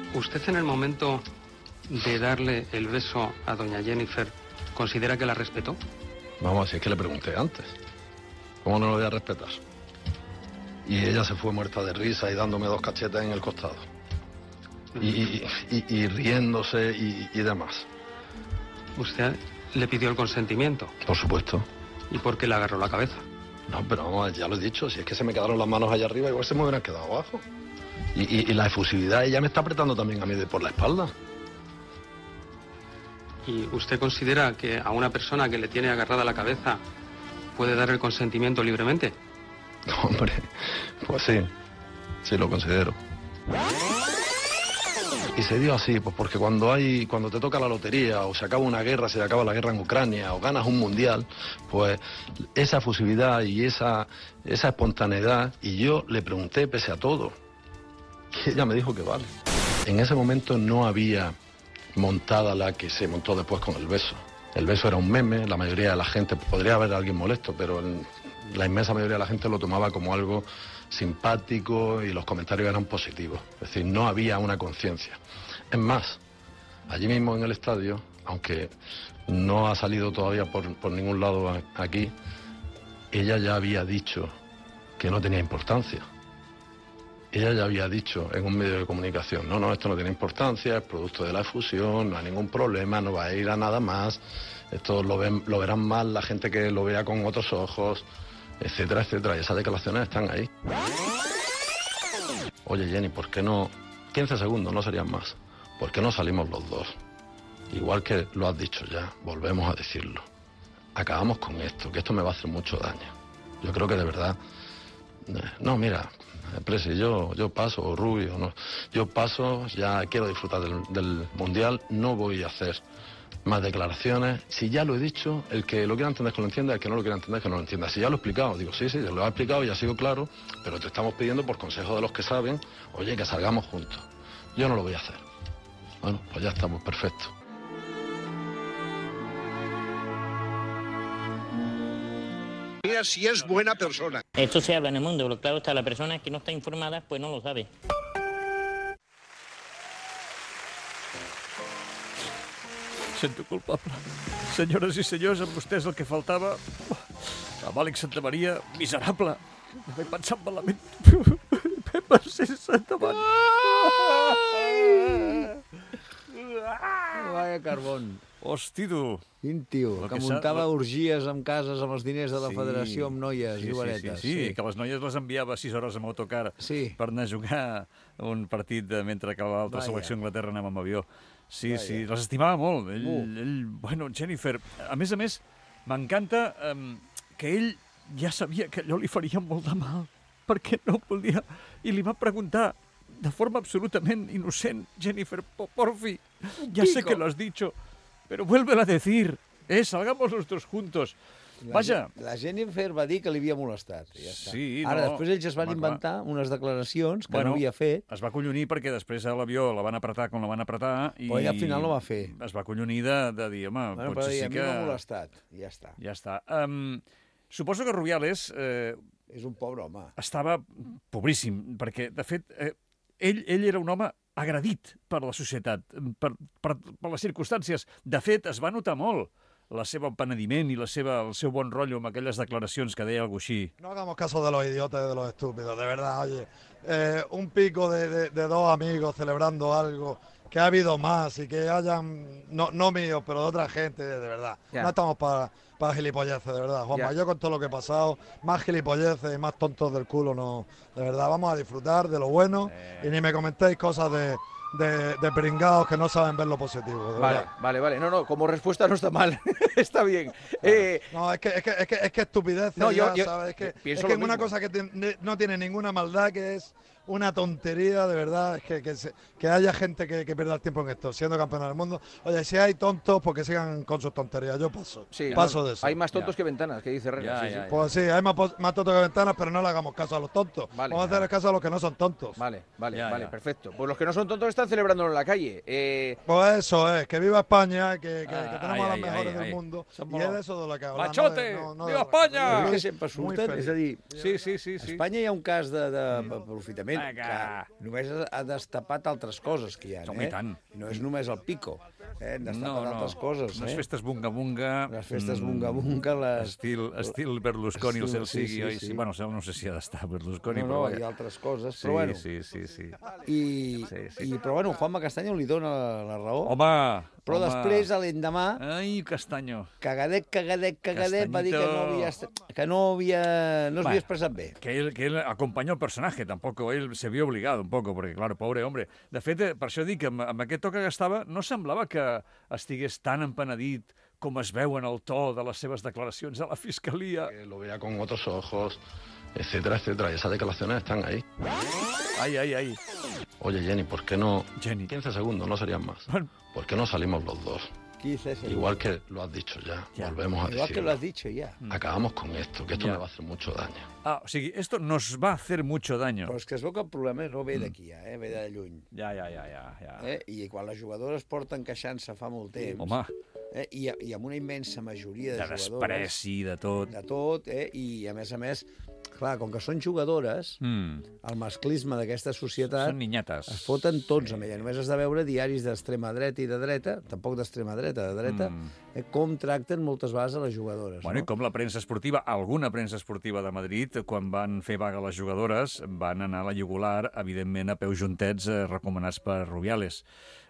¿Usted en el momento de darle el beso a doña Jennifer considera que la respetó? Vamos, si es que le pregunté antes. ¿Cómo no lo voy a respetar? Y ella se fue muerta de risa y dándome 2 cachetas en el costado. Y riéndose y demás. ¿Usted le pidió el consentimiento? Por supuesto. ¿Y por qué le agarró la cabeza? No, pero vamos, ya lo he dicho, si es que se me quedaron las manos allá arriba, igual se me hubieran quedado abajo. Y la efusividad, ella me está apretando también a mí por la espalda. ¿Y usted considera que a una persona que le tiene agarrada la cabeza puede dar el consentimiento libremente? Hombre, pues sí lo considero. Y se dio así, pues porque cuando te toca la lotería, o se acaba una guerra, se acaba la guerra en Ucrania, o ganas un mundial, pues esa efusividad y esa espontaneidad, y yo le pregunté pese a todo, y ella me dijo que vale. En ese momento no había montada la que se montó después con el beso. El beso era un meme, la mayoría de la gente, podría haber alguien molesto, pero la inmensa mayoría de la gente lo tomaba como algo simpático y los comentarios eran positivos. Es decir, no había una conciencia. Es más, allí mismo en el estadio, aunque no ha salido todavía por ningún lado aquí, ella ya había dicho que no tenía importancia. Ella ya había dicho en un medio de comunicación, no, esto no tiene importancia, es producto de la efusión, no hay ningún problema, no va a ir a nada más, esto lo verán mal la gente que lo vea con otros ojos, etcétera, etcétera, y esas declaraciones están ahí. Oye, Jenny, ¿por qué no? 15 segundos, no serían más. ¿Por qué no salimos los dos? Igual que lo has dicho ya, volvemos a decirlo. Acabamos con esto, que esto me va a hacer mucho daño. Yo creo que de verdad... No, mira, Presi, yo paso, o Rubio, no, yo paso, ya quiero disfrutar del Mundial, no voy a hacer más declaraciones. Si ya lo he dicho, el que lo quiera entender que lo entienda, el que no lo quiera entender que no lo entienda. Si ya lo he explicado, digo, sí, ya lo he explicado y ha sido claro, pero te estamos pidiendo por consejo de los que saben, oye, que salgamos juntos. Yo no lo voy a hacer. Bueno, pues ya estamos, perfecto. Mira si es buena persona. Esto se habla en el mundo, pero claro está, la persona que no está informada, pues no lo sabe. Sento culpable. Senyores i senyors, amb vostès el que faltava... Amb Àlex Santamaria, miserable. No vaig pensar malament. Pepa sense davant. Vaya carbón. Hosti, tu. Quin tio, que muntava orgies amb cases amb els diners de la federació amb noies i varetes. Sí, que les noies les enviava 6 hores amb autocar per anar a jugar un partit mentre que l'altra selecció d'Anglaterra anava amb avió. Sí, les estimava molt. Bueno, Jennifer, a més, m'encanta que ell ja sabia que allò li faria molt de mal, perquè no volia... I li va preguntar de forma absolutament innocent, Jennifer, porfi, ya sé que lo has dicho, pero vuélvelo a decir, salgamos los dos juntos. Vaja. La Jennifer va dir que li havia molestat. Ja està. Sí, ara, després ells es van inventar unes declaracions que no havia fet. Es va acollonir perquè després a l'avió la van apretar com la van apretar i... Però ell al final no va fer. Es va acollonir de dir, home, potser sí que... A mi m'ha molestat, ja està. Ja està. Suposo que Rubiales... És un pobre home. Estava pobríssim, perquè, de fet, ell era un home agredit per la societat, per les circumstàncies. De fet, es va notar molt el seu penediment i el seu bon rotllo amb aquelles declaracions que deia algo així. No hagamos caso de los idiotas y de los estúpidos, de verdad, oye. Un pico de 2 amigos celebrando algo, que ha habido más y que hayan, no míos, pero de otra gente, de verdad. No estamos para gilipolleces, de verdad, Juanma. Yo con todo lo que he pasado, más gilipolleces y más tontos del culo, no. De verdad, vamos a disfrutar de lo bueno y ni me comentéis cosas de pringados que no saben ver lo positivo. Vale. No, como respuesta no está mal. Está bien. No, es que estupidez. No, ¿sabes? Es que una cosa que no tiene ninguna maldad, que es una tontería, de verdad, es que haya gente que pierda el tiempo en esto, siendo campeona del mundo. Oye, si hay tontos, pues que sigan con sus tonterías. Yo paso de eso. Hay más tontos que ventanas, que dice Herrera. Pues sí, hay más tontos que ventanas, pero no le hagamos caso a los tontos. Vamos a hacer caso a los que no son tontos. Vale, perfecto. Pues los que no son tontos están celebrándolo en la calle. Pues eso es, que viva España, que tenemos a las mejores del mundo. Y es de eso de lo que hablamos. ¡Machote! ¡Viva España! Que sempre surten, és a dir, sí. a Espanya hi ha un cas d'aprofitament Evidentment, que només ha destapat altres coses que hi ha, Home, i tant. No és només el pico, han destapat altres coses. Les festes bunga-bunga... Les festes bunga-bunga, les... Estil Berlusconi, el cel sigui, oi? Sí. Bueno, no sé si ha d'estar Berlusconi, No, però... hi ha altres coses, però bueno. Sí. Però bueno, Juanma Castaño li dona la raó. Home! Però després, a l'endemà... Ai, Castaño. Cagadet, va dir que no s'havia expressat bé. Que él acompañó el personaje, tampoco él se vio obligado un poco, porque claro, pobre hombre. De fet, per això dic que amb aquest to que gastava no semblava que estigués tan empenedit com es veu en el to de les seves declaracions a la Fiscalia. Que lo vea con otros ojos, etcétera, etcétera. Y esas declaraciones están ahí. Ay. Oye, Jenny, ¿por qué no? Jenny. 15 segundos, no serían más. Bueno. ¿Por qué no salimos los dos? 15 segundos. Igual que lo has dicho ya. Volvemos a decirlo. Igual que lo has dicho ya. Acabamos con esto, que esto me va a hacer mucho daño. O sigui, esto nos va a hacer mucho daño. Però és que es veu que el problema no ve d'aquí, ve de lluny. Ja. I quan les jugadores porten queixant-se fa molt temps... Home. I amb una immensa majoria de jugadores... De despreci, de tot. De tot, i a més, clar, com que són jugadores, el masclisme d'aquesta societat... Són niñates. Es foten tots amb ella. Només has de veure diaris d'extrema dreta i de dreta, tampoc d'extrema dreta, de dreta, com tracten moltes vegades a les jugadores. Bueno, i com la premsa esportiva, alguna premsa esportiva de Madrid, quan van fer vaga les jugadores, van anar a la jugular, evidentment, a peu juntets, recomanats per Rubiales.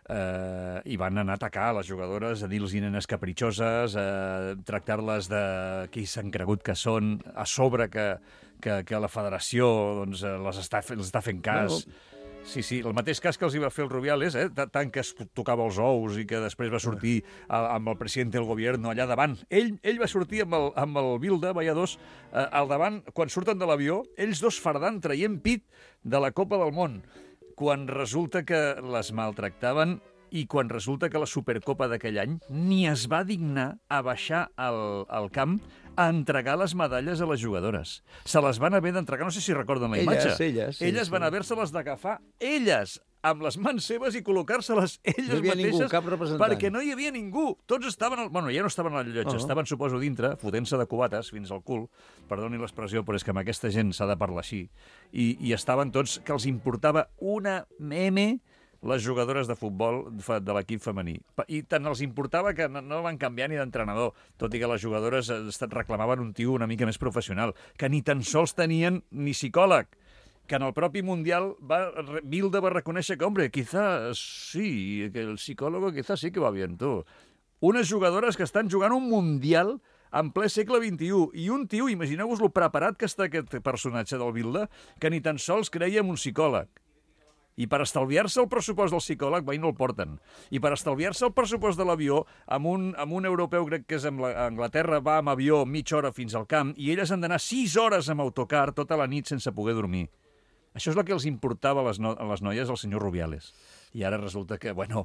I van anar a atacar les jugadores, a dir-los nenes capritxoses, a tractar-les de qui s'han cregut que són, a sobre que la federació doncs, les està fent cas. Sí, el mateix cas que els hi va fer el Rubiales, tant que es tocava els ous i que després va sortir amb el president del govern allà davant. Ell va sortir amb el Bilda, Valladós, al davant, quan surten de l'avió, ells dos fardant, traient pit de la Copa del Món, quan resulta que les maltractaven i quan resulta que la Supercopa d'aquell any ni es va dignar a baixar al camp a entregar les medalles a les jugadores. Se les van haver d'entregar, no sé si recorden la imatge. Elles van haver-se-les d'agafar, elles, amb les mans seves i col·locar-se-les elles mateixes, perquè no hi havia ningú. Tots estaven... Bueno, ja no estaven al llotge, estaven, suposo, dintre, fotent-se de cubates fins al cul, perdoni l'expressió, però és que amb aquesta gent s'ha de parlar així, i estaven tots que els importava una meme les jugadores de futbol de l'equip femení. I tant els importava que no van canviar ni d'entrenador, tot i que les jugadores reclamaven un tio una mica més professional, que ni tan sols tenien ni psicòleg, que en el propi Mundial Bilda va reconèixer que, hombre, quizá sí, que el psicòlogo quizá sí que va bien, tu. Unes jugadores que estan jugant un Mundial en ple segle XXI, i un tio, imagineu-vos lo preparat que està aquest personatge del Bilda, que ni tan sols creia en un psicòleg. I per estalviar-se el pressupost del psicòleg, no el porten. I per estalviar-se el pressupost de l'avió, amb un europeu, crec que és a Anglaterra, va amb avió mitja hora fins al camp, i elles han d'anar 6 hores amb autocar tota la nit sense poder dormir. Això és el que els importava a les noies al senyor Rubiales. I ara resulta que, bueno,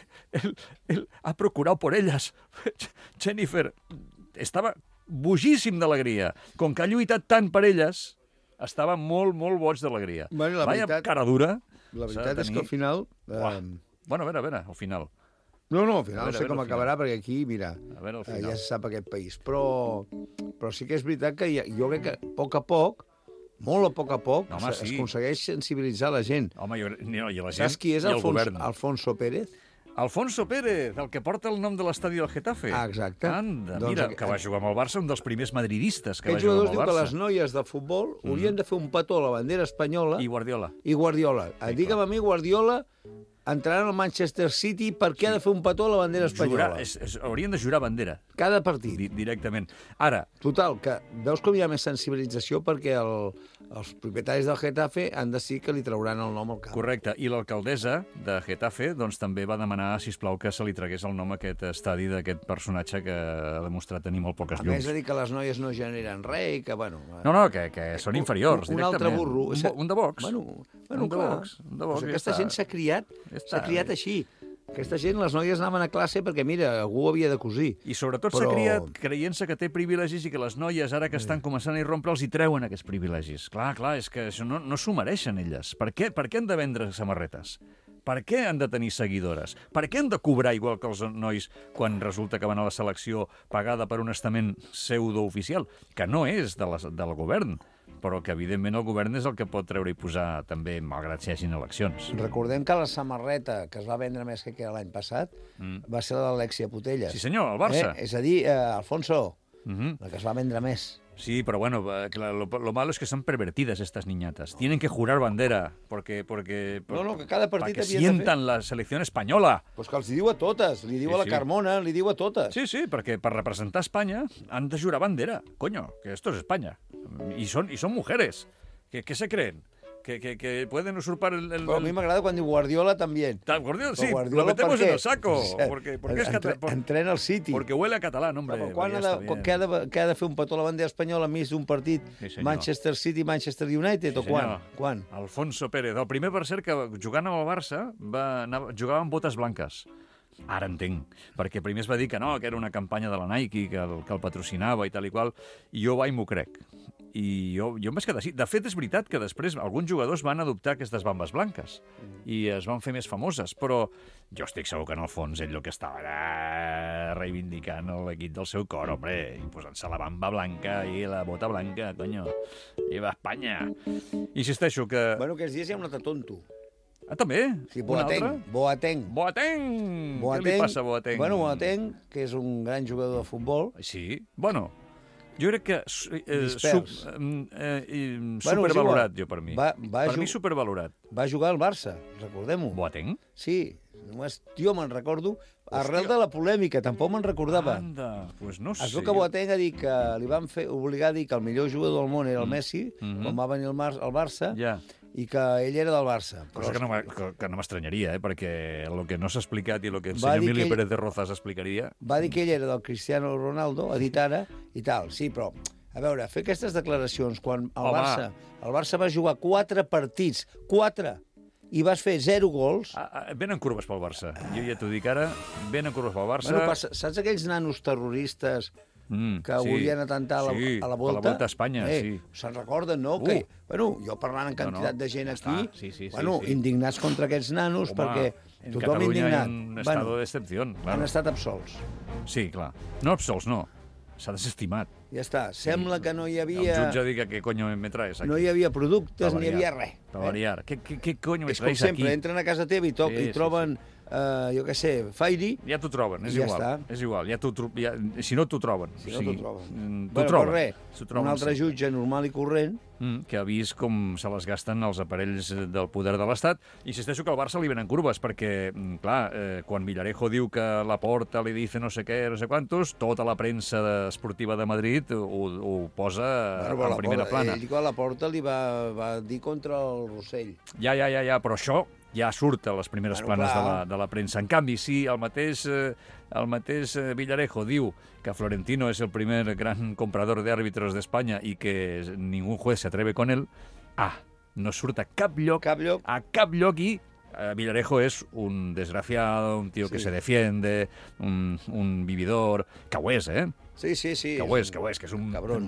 él ha procurado por ellas. Jennifer estava bogíssim d'alegria. Com que ha lluitat tant per elles, estava molt, molt boig d'alegria. Vaya cara dura. La veritat és que al final... Bueno, a veure, al final. No, al final no sé com acabarà, perquè aquí, mira, ja se sap aquest país. Però sí que és veritat que jo crec que a poc a poc, molt a poc, es aconsegueix sensibilitzar la gent. Home, i la gent. Saps qui és Alfonso Pérez? Alfonso Pérez, el que porta el nom de l'estadi del Getafe. Ah, exacte. Anda, mira, que va jugar amb el Barça, un dels primers madridistes que va jugar amb el Barça. Aquests jugadors diu que les noies de futbol haurien de fer un petó a la bandera espanyola... I Guardiola. Digue'm a mi, Guardiola entraran al Manchester City perquè ha de fer un petó a la bandera espanyola. Haurien de jurar bandera. Cada partit. Directament. Ara... Total, que veus com hi ha més sensibilització perquè els propietaris del Getafe han decidit que li trauran el nom al camp. Correcte. I l'alcaldessa de Getafe doncs, també va demanar, sisplau, que se li tragués el nom a aquest estadi d'aquest personatge que ha demostrat tenir molt poques llums. A més de dir que les noies no generen res i que, bueno... No, que són inferiors, directament. Un altre burro. Un de Vox. Un de Vox. Aquesta gent s'ha criat així. Aquesta gent, les noies anaven a classe perquè, mira, algú havia de cosir. I sobretot s'ha criat creient-se que té privilegis i que les noies, ara que estan començant a irrompre, els hi treuen aquests privilegis. Clar, és que això no s'ho mereixen, elles. Per què han de vendre samarretes? Per què han de tenir seguidores? Per què han de cobrar igual que els nois quan resulta que van a la selecció pagada per un estament pseudooficial, que no és del govern, però que evidentment el govern és el que pot treure i posar també, malgrat si hi hagin eleccions. Recordem que la samarreta que es va vendre més que l'any passat va ser la d'Alexia Putellas. Sí senyor, el Barça. És a dir, Alfonso, la que es va vendre més. Sí, pero bueno, lo malo es que son pervertidas estas niñatas. Tienen que jurar bandera porque que cada partit que sientan la selecció espanyola. Pues que els diu a totes, li diu a la Carmona, li diu a totes. Sí, perquè per representar Espanya han de jurar bandera. Coño, que esto es España. Y son mujeres. ¿Qué se creen? Que pueden usurpar el... Pero a mí me agrada cuando diu Guardiola también. Guardiola, sí, lo metemos en el saco. Porque es entrena al City. Porque huele a catalán, hombre. ¿Qué ha de fer un petó a la bandera espanyola enmig d'un partit Manchester City, Manchester United, o quan? Alfonso Pérez. El primer, per cert, que jugant al Barça jugava amb botes blanques. Ara entenc, perquè primer es va dir que no, que era una campanya de la Nike, que el patrocinava i tal i qual, i jo m'ho crec. I jo em vaig quedar així. De fet, és veritat que després alguns jugadors van adoptar aquestes bambes blanques i es van fer més famoses, però jo estic segur que en el fons ell el que estava era reivindicant l'equip del seu cor, hombre, i posant-se la bamba blanca i la bota blanca, coño. Viva Espanya! Insisteixo que... Bueno, aquests dies hi ha un altre tonto. Ah, també? Sí, Boateng. Què li passa a Boateng? Bueno, Boateng, que és un gran jugador de futbol. Sí, bueno... Jo crec que supervalorat, jo, per mi. Per mi, supervalorat. Va jugar al Barça, recordem-ho. Boateng? Sí, només jo me'n recordo, arrel de la polèmica, tampoc me'n recordava. Anda, doncs no sé. Es veu que Boateng ha dit que li van obligar a dir que el millor jugador del món era el Messi, quan va venir al Barça, i que ell era del Barça. Cosa que no m'estranyaria, perquè el que no s'ha explicat i el que el senyor Emilio Pérez de Rozas explicaria... Va dir que ell era del Cristiano Ronaldo, ha dit ara, i tal. Sí, però, a veure, fer aquestes declaracions quan el Barça va jugar 4 partits, 4, i vas fer 0 gols... Venen curves pel Barça. Jo ja t'ho dic ara, venen curves pel Barça... Bueno, saps aquells nanos terroristes que volien atentar a la Volta? A la Volta a Espanya, sí. Se'n recorden, no? Bueno, jo parlant amb quantitat de gent aquí, indignats contra aquests nanos, perquè tothom indignat. En estado de excepción, claro. Han estat absolts. Sí, clar. No absolts, no. S'ha desestimat. Ja està. Sembla que no hi havia... El jutge diu que què coño me traes aquí. No hi havia productes, ni hi havia res. Per variar. Què coño me traes aquí? És com sempre, entren a casa teva i troben... jo què sé, Fairy... Ja t'ho troben, és igual. És igual, si no t'ho troben. Si no t'ho troben. T'ho troben. Un altre jutge normal i corrent... Que ha vist com se les gasten els aparells del poder de l'Estat. Insisteixo que al Barça li venen curves, perquè, clar, quan Villarejo diu que Laporta li dice no sé què, no sé quantos, tota la premsa esportiva de Madrid ho posa en primera plana. Ell, quan Laporta li va dir contra el Rossell. Ja, però això ja surt a les primeres planes de la premsa. En canvi, si el mateix Villarejo diu que Florentino és el primer gran comprador de árbitros d'Espanya i que ningún juez se atreve con él, no surt a cap lloc i Villarejo és un desgraciado, un tío que se defiende, un vividor, que ho és, Sí. Que ho és, que és un cabron.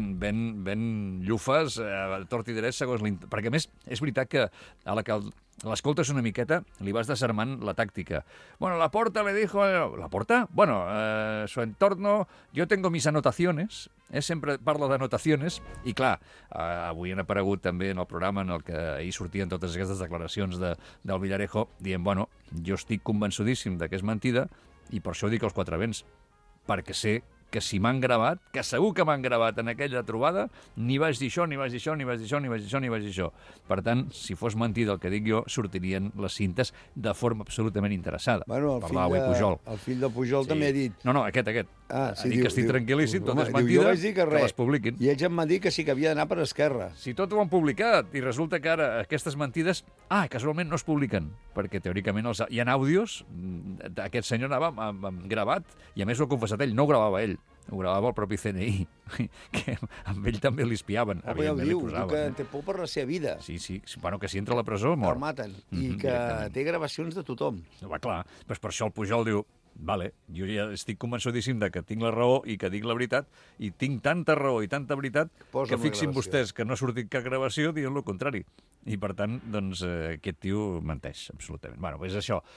Ben llufes, tort i dret, segons perquè, a més, és veritat que a la que l'escoltes una miqueta, li vas desarmant la tàctica. Bueno, Laporta le dijo... ¿Laporta? Bueno, su entorno... Yo tengo mis anotaciones, sempre parlo d'anotaciones, i clar, avui han aparegut també en el programa en el que ahir sortien totes aquestes declaracions del Villarejo, dient, bueno, jo estic convençudíssim que és mentida, i per això ho dic als 4 vents, perquè sé que si m'han gravat, que segur que m'han gravat en aquella trobada, ni vaig dir això, ni vaig dir això, ni vaig dir això, ni vaig dir això, ni vaig dir això. Per tant, si fos mentida el que dic jo, sortirien les cintes de forma absolutament interessada. Bueno, el fill de Pujol també ha dit... No, aquest. Ha dit que estic tranquil·líssim, tot és mentida, que les publiquin. I ells em van dir que sí que havia d'anar per Esquerra. Si tot ho han publicat, i resulta que ara aquestes mentides, casualment no es publiquen, perquè teòricament hi ha àudios, aquest senyor anava gravat, i a més ho ha confessat ell, no ho gravava ell. Ho gravava el propi CNI, que amb ell també li espiaven. Ja ho diu que té por per la seva vida. Sí, bueno, que si entra a la presó, mor. El maten, i que té gravacions de tothom. Va, clar, doncs per això el Pujol diu, vale, jo ja estic convençudíssim que tinc la raó i que dic la veritat, i tinc tanta raó i tanta veritat que fixin vostès que no ha sortit cap gravació dient el contrari. I per tant, doncs, aquest tio menteix, absolutament. Bueno, és això.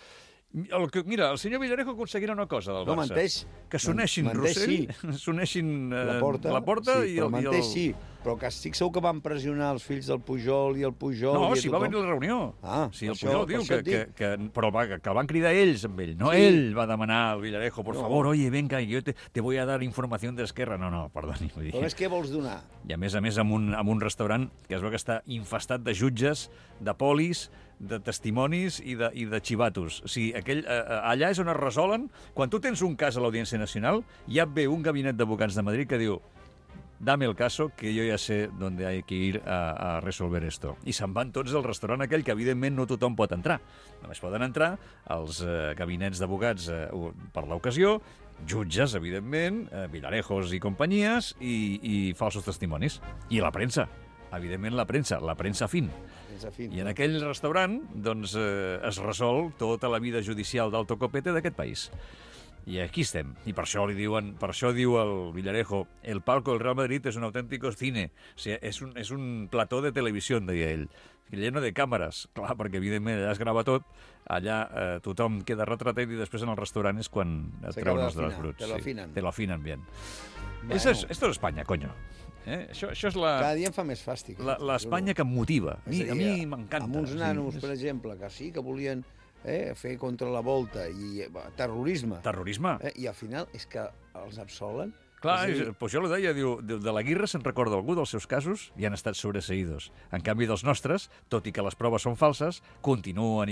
Mira, el senyor Villarejo aconseguirà una cosa del Barça. No, menteix. Que s'uneixin Rossell, s'uneixin la Porta i el... Menteix, sí. Però que estic segur que van pressionar els fills del Pujol i el Pujol... No, si va venir a la reunió. Sí, el Pujol diu però que el van cridar ells amb ell. No, ell va demanar al Villarejo, por favor, oye, venga, yo te voy a dar información de Esquerra. No, perdoni. Però és què vols donar? I a més, amb un restaurant que es veu que està infestat de jutges, de polis, de testimonis i de xivatos. O sigui, allà és on es resolen. Quan tu tens un cas a l'Audiència Nacional, ja ve un gabinet d'advocats de Madrid que diu dame el caso, que yo ya sé dónde hay que ir a resolver esto. I se'n van tots al restaurant aquell, que evidentment no tothom pot entrar. Només poden entrar els gabinets d'advocats per l'ocasió, jutges, evidentment, Villarejos i companyies, i falsos testimonis. I la premsa. Evidentment, la premsa fin. I en aquell restaurant doncs, es resol tota la vida judicial d'alto copete d'aquest país. I aquí estem. I per això diu el Villarejo, el palco del Real Madrid és un autèntico cine. O sigui, és un plató de televisió, deia ell. Lleno de càmeres. Clar, perquè evidentment allà es grava tot, allà tothom queda retratat i després en el restaurant és quan et treuen els draps bruts. Te lo afinan bien. Esto es Espanya, coño. Això és la... Cada dia em fa més fàstic. L'Espanya que em motiva. A mi m'encanta. Amb uns nanos, per exemple, que sí que volien fer contra la volta i terrorisme. Terrorisme. I al final és que els absolen. Clar, Pujol ho deia, diu, de la Guirra se'n recorda algú dels seus casos i han estat sobreseïdos. En canvi dels nostres, tot i que les proves són falses, continuen i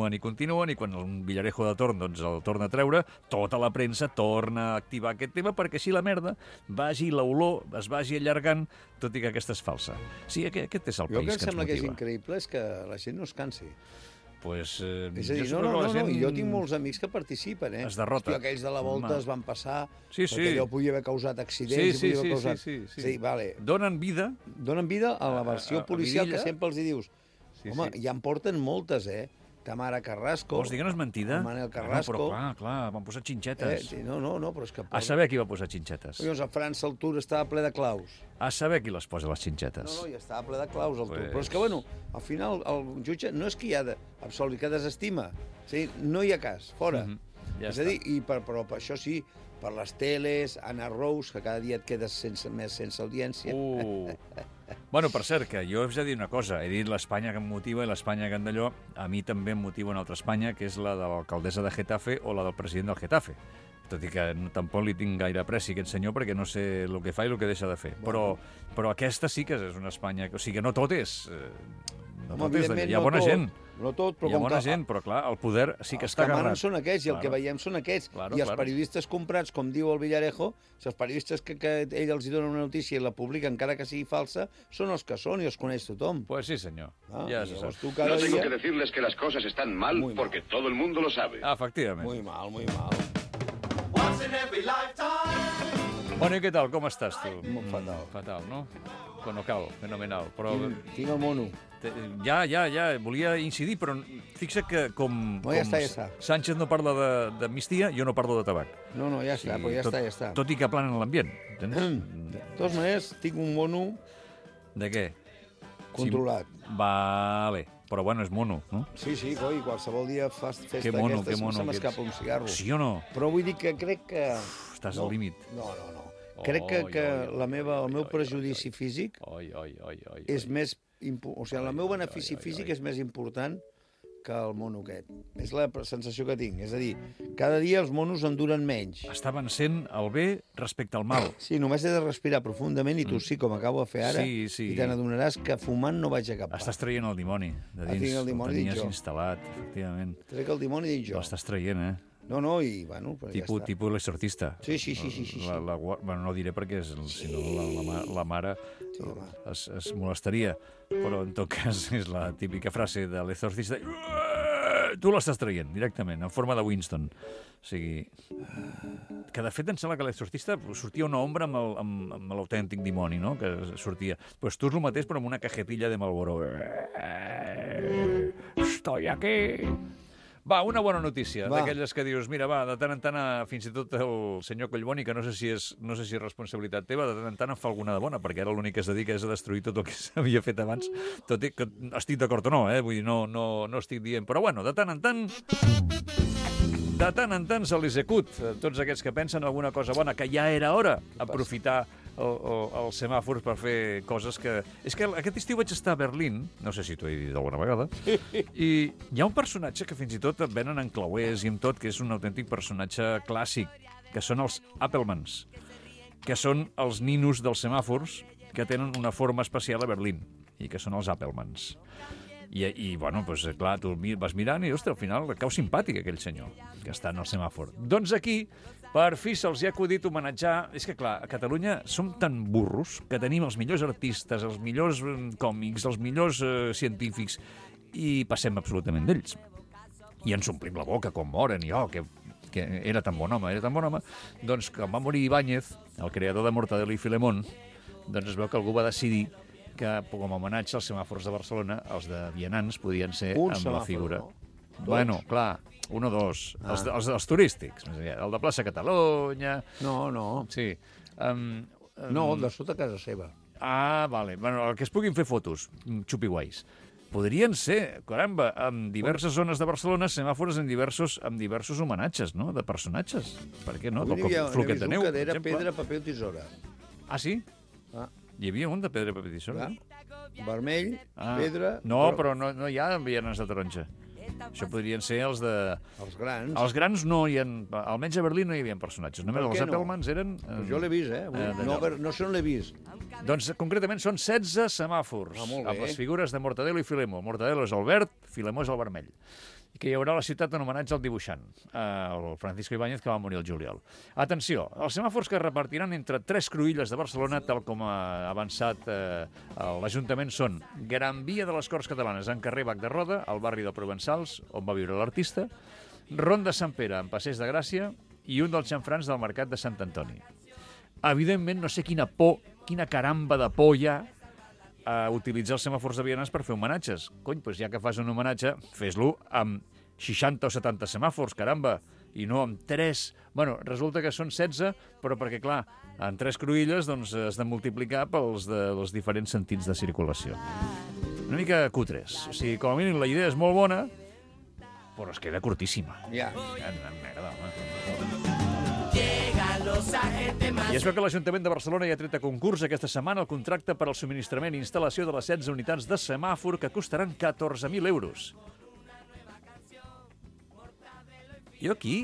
quan el Villarejo de torn doncs, el torna a treure, tota la premsa torna a activar aquest tema perquè així la merda l'olor es vagi allargant, tot i que aquesta és falsa. Sí, aquest és el país que ens motiva. Jo que em sembla que és increïble és que la gent no es cansi. Pues, és a dir, no, jo tinc molts amics que participen, Es derrota. Hòstia, aquells de la volta es van passar, perquè allò podia haver causat accidents, podia haver causat... Sí, vale. Donen vida a la versió policial que sempre els hi dius. Home, ja en porten moltes, Tamara Carrasco. Vols dir que no és mentida? Manel Carrasco. Però clar, van posar xinxetes. No, però és que... A saber qui va posar xinxetes. Llavors, a França el Tour estava ple de claus. A saber qui les posa, les xinxetes. No, ja estava ple de claus el Tour. Però és que, al final, el jutge no és que hi ha d'absolir, que desestima. És a dir, no hi ha cas, fora. És a dir, però per això sí, per les teles, Anna Rose, que cada dia et quedes sense audiència. Bueno, per cert, que jo us he de dir una cosa. He dit l'Espanya que em motiva i l'Espanya que d'allò. A mi també em motiva una altra Espanya, que és la de l'alcaldessa de Getafe o la del president del Getafe. Tot i que tampoc li tinc gaire apreci, aquest senyor, perquè no sé el que fa i el que deixa de fer. Però aquesta sí que és una Espanya... O sigui, no tot és... Hi ha bona gent. No tot, però hi ha bona gent, però clar, el poder sí que està agarrat. Els que manen són aquests, i el que veiem són aquests. I els periodistes comprats, com diu el Villarejo, els periodistes que ell els dona una notícia i la publica, encara que sigui falsa, són els que són i els coneix tothom. Pues sí, senyor. Ya se sabe. No tengo que decirles que las cosas están mal porque todo el mundo lo sabe. Efectivament. Muy mal, muy mal. Bueno, i què tal? Com estàs, tu? Molt fatal. Fatal, no? No cal, fenomenal. Però... Tinc el mono. Ja, volia incidir, però fixa que com ja està. Sánchez no parla d'amnistia, jo no parlo de tabac. No, ja està, però ja està. Tot i que planen l'ambient, entens? De totes maneres, tinc un mono... De què? Controlat. Vale, però bueno, és mono, no? Sí, coi, qualsevol dia fas festa aquesta, se m'escapa un cigarro. Sí o no? Però vull dir que crec que... Estàs al límit. No. Crec que el meu prejudici físic és més... O sigui, el meu benefici físic és més important que el mono aquest. És la sensació que tinc. És a dir, cada dia els monos en duren menys. Està vencent el bé respecte al mal. Sí, només he de respirar profundament i tu sí, com acabo de fer ara, i te n'adonaràs que fumant no vaig a cap part. Estàs traient el dimoni de dins. El dimoni dins jo. Instal·lat, efectivament. Trec el dimoni dins jo. L'estàs traient, No, i bueno, però ja està. Tipus l'exorcista. Sí. Bueno, no diré perquè si no la mare es molestaria, però en tot cas és la típica frase de l'exorcista. Tu l'estàs traient directament, en forma de Winston. O sigui, que de fet em sembla que l'exorcista sortia una ombra amb l'autèntic dimoni, no? Que sortia. Pues tu és el mateix, però amb una cajetilla de Marlboro. Estoy aquí. Va, una bona notícia, d'aquelles que dius, mira, de tant en tant, fins i tot el senyor Collboni, que no sé si és responsabilitat teva, de tant en tant em fa alguna de bona, perquè ara l'únic que es dedica és a destruir tot el que s'havia fet abans, tot i que estic d'acord o no, vull dir, no estic dient, però bueno, de tant en tant... de tant en tant se li acut tots aquests que pensen alguna cosa bona, que ja era hora aprofitar els semàfors per fer coses que... És que aquest estiu vaig estar a Berlín, no sé si t'ho he dit alguna vegada, i hi ha un personatge que fins i tot et venen en clauers i amb tot, que és un autèntic personatge clàssic, que són els Appelmans, que són els ninos dels semàfors que tenen una forma especial a Berlín, i que són els Appelmans. I bueno, doncs, clar, tu vas mirant i, ostres, al final cau simpàtic aquell senyor que està en el semàfor. Doncs aquí, per fi se'ls ha acudit homenatjar... És que, clar, a Catalunya som tan burros que tenim els millors artistes, els millors còmics, els millors científics, i passem absolutament d'ells. I ens omplim la boca com moren, i que era tan bon home, doncs quan va morir Ibáñez, el creador de Mortadelo i Filemón, doncs es veu que algú va decidir que, com a homenatge als semàfors de Barcelona, els de vianants podien ser amb la figura. No? Bueno, clar, un o dos. Els turístics, el de Plaça Catalunya... No. Sí. No, el de sota casa seva. Ah, vale. Bueno, el que es puguin fer fotos, xupiguais. Podrien ser, caramba, en diverses zones de Barcelona, semàfors en diversos homenatges, no?, de personatges. Per què no? Floquet de neu, per exemple. Pedra, paper o tisora. Ah, sí? Hi havia un de pedra, paper i tisora? Vermell, pedra... No, però no hi ha vianants de taronja. Això podrien ser els de... Els grans. Els grans no hi ha... Almenys a Berlín no hi havia personatges. Només els Appelmans eren... Jo l'he vist, no sé on l'he vist. Doncs, concretament, són 16 semàfors amb les figures de Mortadelo i Filemó. Mortadelo és el verd, Filemó és el vermell. I que hi haurà a la ciutat en homenatge al dibuixant, el Francisco Ibáñez, que va morir el juliol. Atenció, els semàfors que es repartiran entre 3 cruïlles de Barcelona, tal com ha avançat l'Ajuntament, són Gran Via de les Corts Catalanes, en carrer Bac de Roda, al barri de Provençals, on va viure l'artista, Ronda Sant Pere, en Passeig de Gràcia, i un dels xamfrans del Mercat de Sant Antoni. Evidentment, no sé quina caramba de por hi ha a utilitzar els semàfors de vianants per fer homenatges. Cony, doncs ja que fas un homenatge, fes-lo amb 60 o 70 semàfors, caramba, i no amb 3. Bueno, resulta que són 16, però perquè, clar, en 3 cruïlles doncs, has de multiplicar pels dels diferents sentits de circulació. Una mica cutres. O sigui, com a mínim la idea és molt bona, però es queda curtíssima. Ja. Merda, home. I es veu que l'Ajuntament de Barcelona ja ha tret a concurs aquesta setmana el contracte per al subministrament i instal·lació de les 16 unitats de semàfor que costaran 14.000 euros. Jo aquí...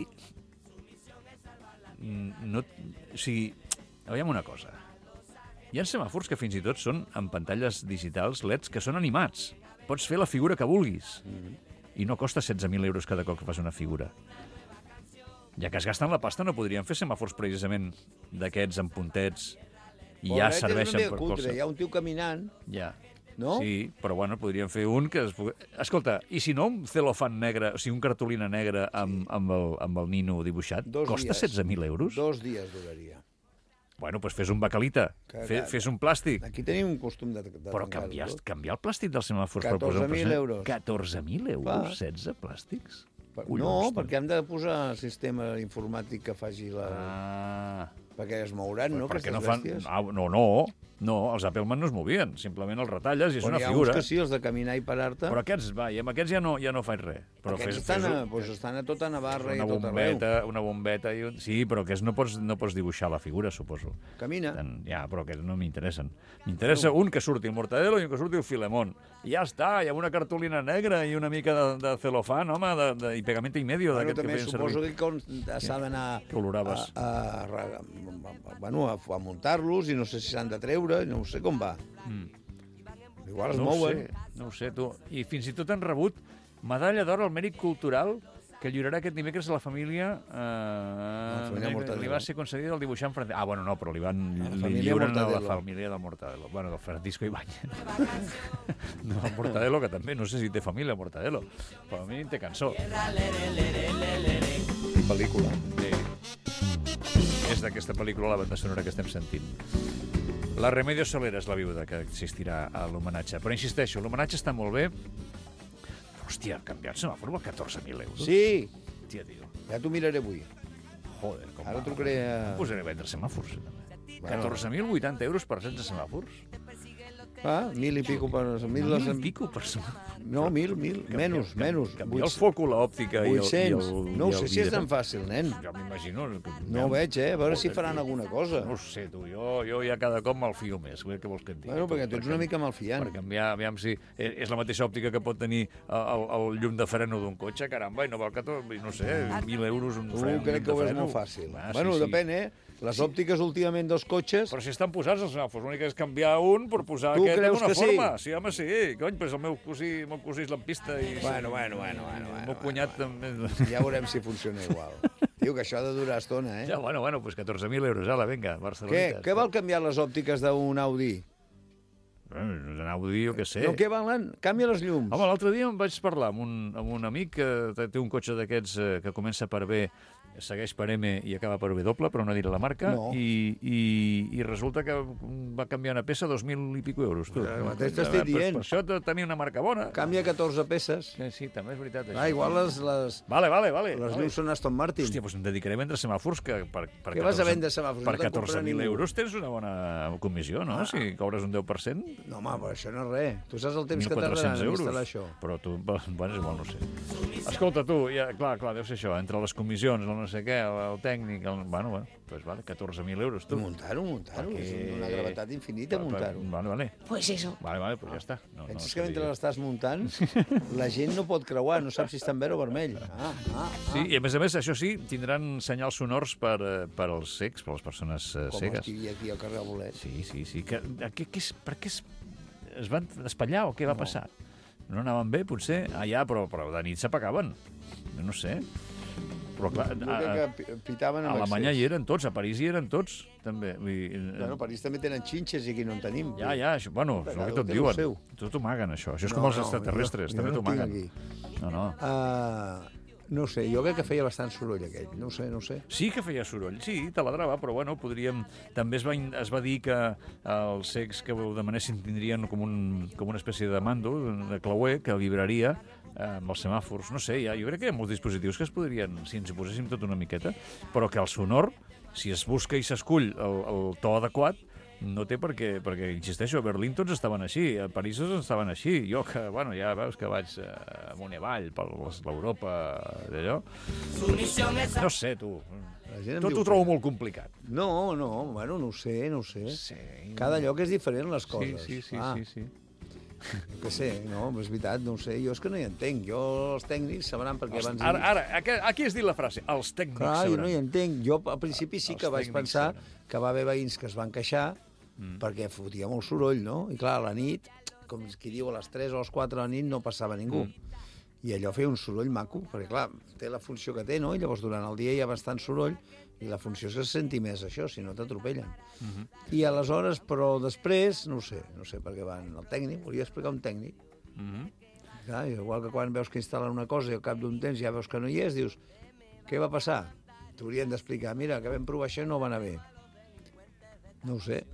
No... O sigui, veiem una cosa. Hi ha semàfors que fins i tot són en pantalles digitals LEDs que són animats. Pots fer la figura que vulguis. I no costa 16.000 euros cada cop que fas una figura. Ja que es gasten la pasta, no podrien fer semàfors precisament d'aquests amb puntets i ja serveixen per qualsevol. Hi ha un tio caminant. Ja. No? Sí, però bueno, podrien fer un que... Escolta, i si no un celofan negre, o sigui, un cartolina negra amb el nino dibuixat, costa 16.000 euros? 2 dies duraria. Bueno, doncs fes un bacalita, fes un plàstic. Aquí tenim un costum de però canviar el plàstic dels semàfors... 14.000 euros. 14.000 euros, 16 plàstics? No, perquè hem de posar sistema informàtic que faci la... Perquè es mouran, no, aquestes bèsties? No, els Appelman no es movien, simplement els retalles i és una figura. Hi ha uns que sí, els de caminar i parar-te. Però aquests, amb aquests ja no faig res. Aquests estan a tota Navarra i a tot arreu. Una bombeta i un... Sí, però aquests no pots dibuixar la figura, suposo. Camina. Ja, però aquests no m'interessen. M'interessa un que surti el Mortadelo i un que surti el Filemón. I ja està, hi ha una cartolina negra i una mica de celofán, home, i pegamento i medio d'aquest que feien servir. Suposo que s'ha d'anar a muntar-los i no sé si s'han de treure, no sé com va. Igual es mouen. No ho sé, tu. I fins i tot han rebut medalla d'or al mèrit cultural que lliurarà aquest dimecres a la família... li va ser concedida al dibuixant francès. Ah, bueno, no, però li lliuren a la família del Mortadelo. Bueno, del Francisco Ibáñez. No, el Mortadelo, que també, no sé si té família, Mortadelo. Però a mi té cançó. I pel·lícula. Sí. És d'aquesta pel·lícula la banda sonora que estem sentint. La Remedios Soler és la viuda que assistirà a l'homenatge. Però insisteixo, l'homenatge està molt bé. Hòstia, canviar el semàfor val 14.000 euros. Sí. Tia, tio. Ja t'ho miraré avui. Joder, com ara trucaré a... Em posaré a vendre semàfors. 14.080 euros per 16 semàfors? 1.000 i pico per... 1.000 i pico per setmana? No, 1.000, menys. Canviar el foc, l'òptica i el 800. No ho sé si és tan fàcil, nen. Jo m'imagino. No ho veig, a veure si faran alguna cosa. No ho sé, tu, jo ja cada cop me'l fio més. Què vols que et digui? Bueno, perquè tu ets una mica malfiant. Per canviar, aviam si és la mateixa òptica que pot tenir el llum de freno d'un cotxe, caramba, i no val 14, no sé, 1.000 euros un freno. Tu crec que ho és molt fàcil. Bueno, depèn, Les òptiques últimament dels cotxes... Però si estan posats els semàfors, l'únic és canviar un per posar aquest d'una forma. Sí, home, sí. Cony, però el meu cosí és lampista i... Bueno. El meu cunyat també... Ja veurem si funciona igual. Diu que això ha de durar estona, Ja, bueno, pues 14.000 euros, ala, vinga, Barcelona. Què val canviar les òptiques d'un Audi? Un Audi, jo què sé. No, què valen? Canvia les llums. Home, l'altre dia em vaig parlar amb un amic que té un cotxe d'aquests que comença per B, segueix per M i acaba per W, però no diré la marca, i resulta que va canviar una peça 2.000 i pico euros. Tu. Mateix t'estic dient. Per això tenia una marca bona. Canvia 14 peces. Sí, també és veritat. Igual les Vale. Les llums són Aston Martin. Hòstia, doncs em dedicaré a vendre semàfors que per què vas a vendre semàfors? Per 14.000 euros tens una bona comissió, no? Si cobres un 10%. No, home, però això no és res. Tu saps el temps que tardaran a instal·lar això. Però tu, bueno, és igual, no sé. Escolta, tu, clar, deu ser això, entre les comissions, el no sé què, el tècnic, bueno, pues vale, 14.000 euros, tu. Muntar-ho, és una gravetat infinita, muntar-ho. Vale. Pues eso. Vale, pues ja està. Penses que mentre l'estàs muntant, la gent no pot creuar, no sap si està en verd o vermell. Sí, i a més, això sí, tindran senyals sonors per als cecs, per les persones cegues. Com els que hi havia aquí al carrer Bolet. Sí. Per què es van espatllar o què va passar? No anaven bé, potser? Però de nit s'apagaven. No sé. Però clar, pitaven a Alemanya hi eren tots, a París hi eren tots, també. Bueno, a París també tenen xinxes i aquí no en tenim. Ja, això, bueno, és el que tot diuen. Tot ho maguen, això. Això és com els extraterrestres, també t'ho maguen. No. No sé, jo crec que feia bastant soroll aquell, no sé. Sí que feia soroll, sí, taladrava, però bueno, podríem... També es va dir que els cecs que ho demanessin tindrien com una espècie de mando, de clauer, que vibraria amb els semàfors, no sé, jo crec que hi ha molts dispositius que es podrien, si ens hi poséssim tot una miqueta, però que el sonor, si es busca i s'escull el to adequat, no té perquè, insisteixo, a Berlín tots estaven així, a París tots estaven així. Jo que, bueno, ja veus que vaig amunt i avall per l'Europa d'allò. No sé, tu. Tot ho trobo molt complicat. No, bueno, no ho sé. Cada lloc és diferent, les coses. Sí. Jo què sé, no, és veritat, no ho sé. Jo és que no hi entenc. Els tècnics sabran perquè abans... Ara, aquí has dit la frase, els tècnics sabran. Jo no hi entenc. Jo al principi sí que vaig pensar que va haver veïns que es van queixar perquè fotia molt soroll, no? I clar, a la nit, com qui diu, a les 3 o a les 4 de la nit no passava ningú. I allò feia un soroll maco, perquè clar, té la funció que té, no? I llavors durant el dia hi ha bastant soroll i la funció és que se senti més això, si no t'atropellen. I aleshores, però després, no sé per què van. El tècnic, volia explicar un tècnic. Clar, igual que quan veus que instal·len una cosa i al cap d'un temps ja veus que no hi és, dius, què va passar? T'haurien d'explicar, mira, que vam provar això i no va anar bé. No ho sé,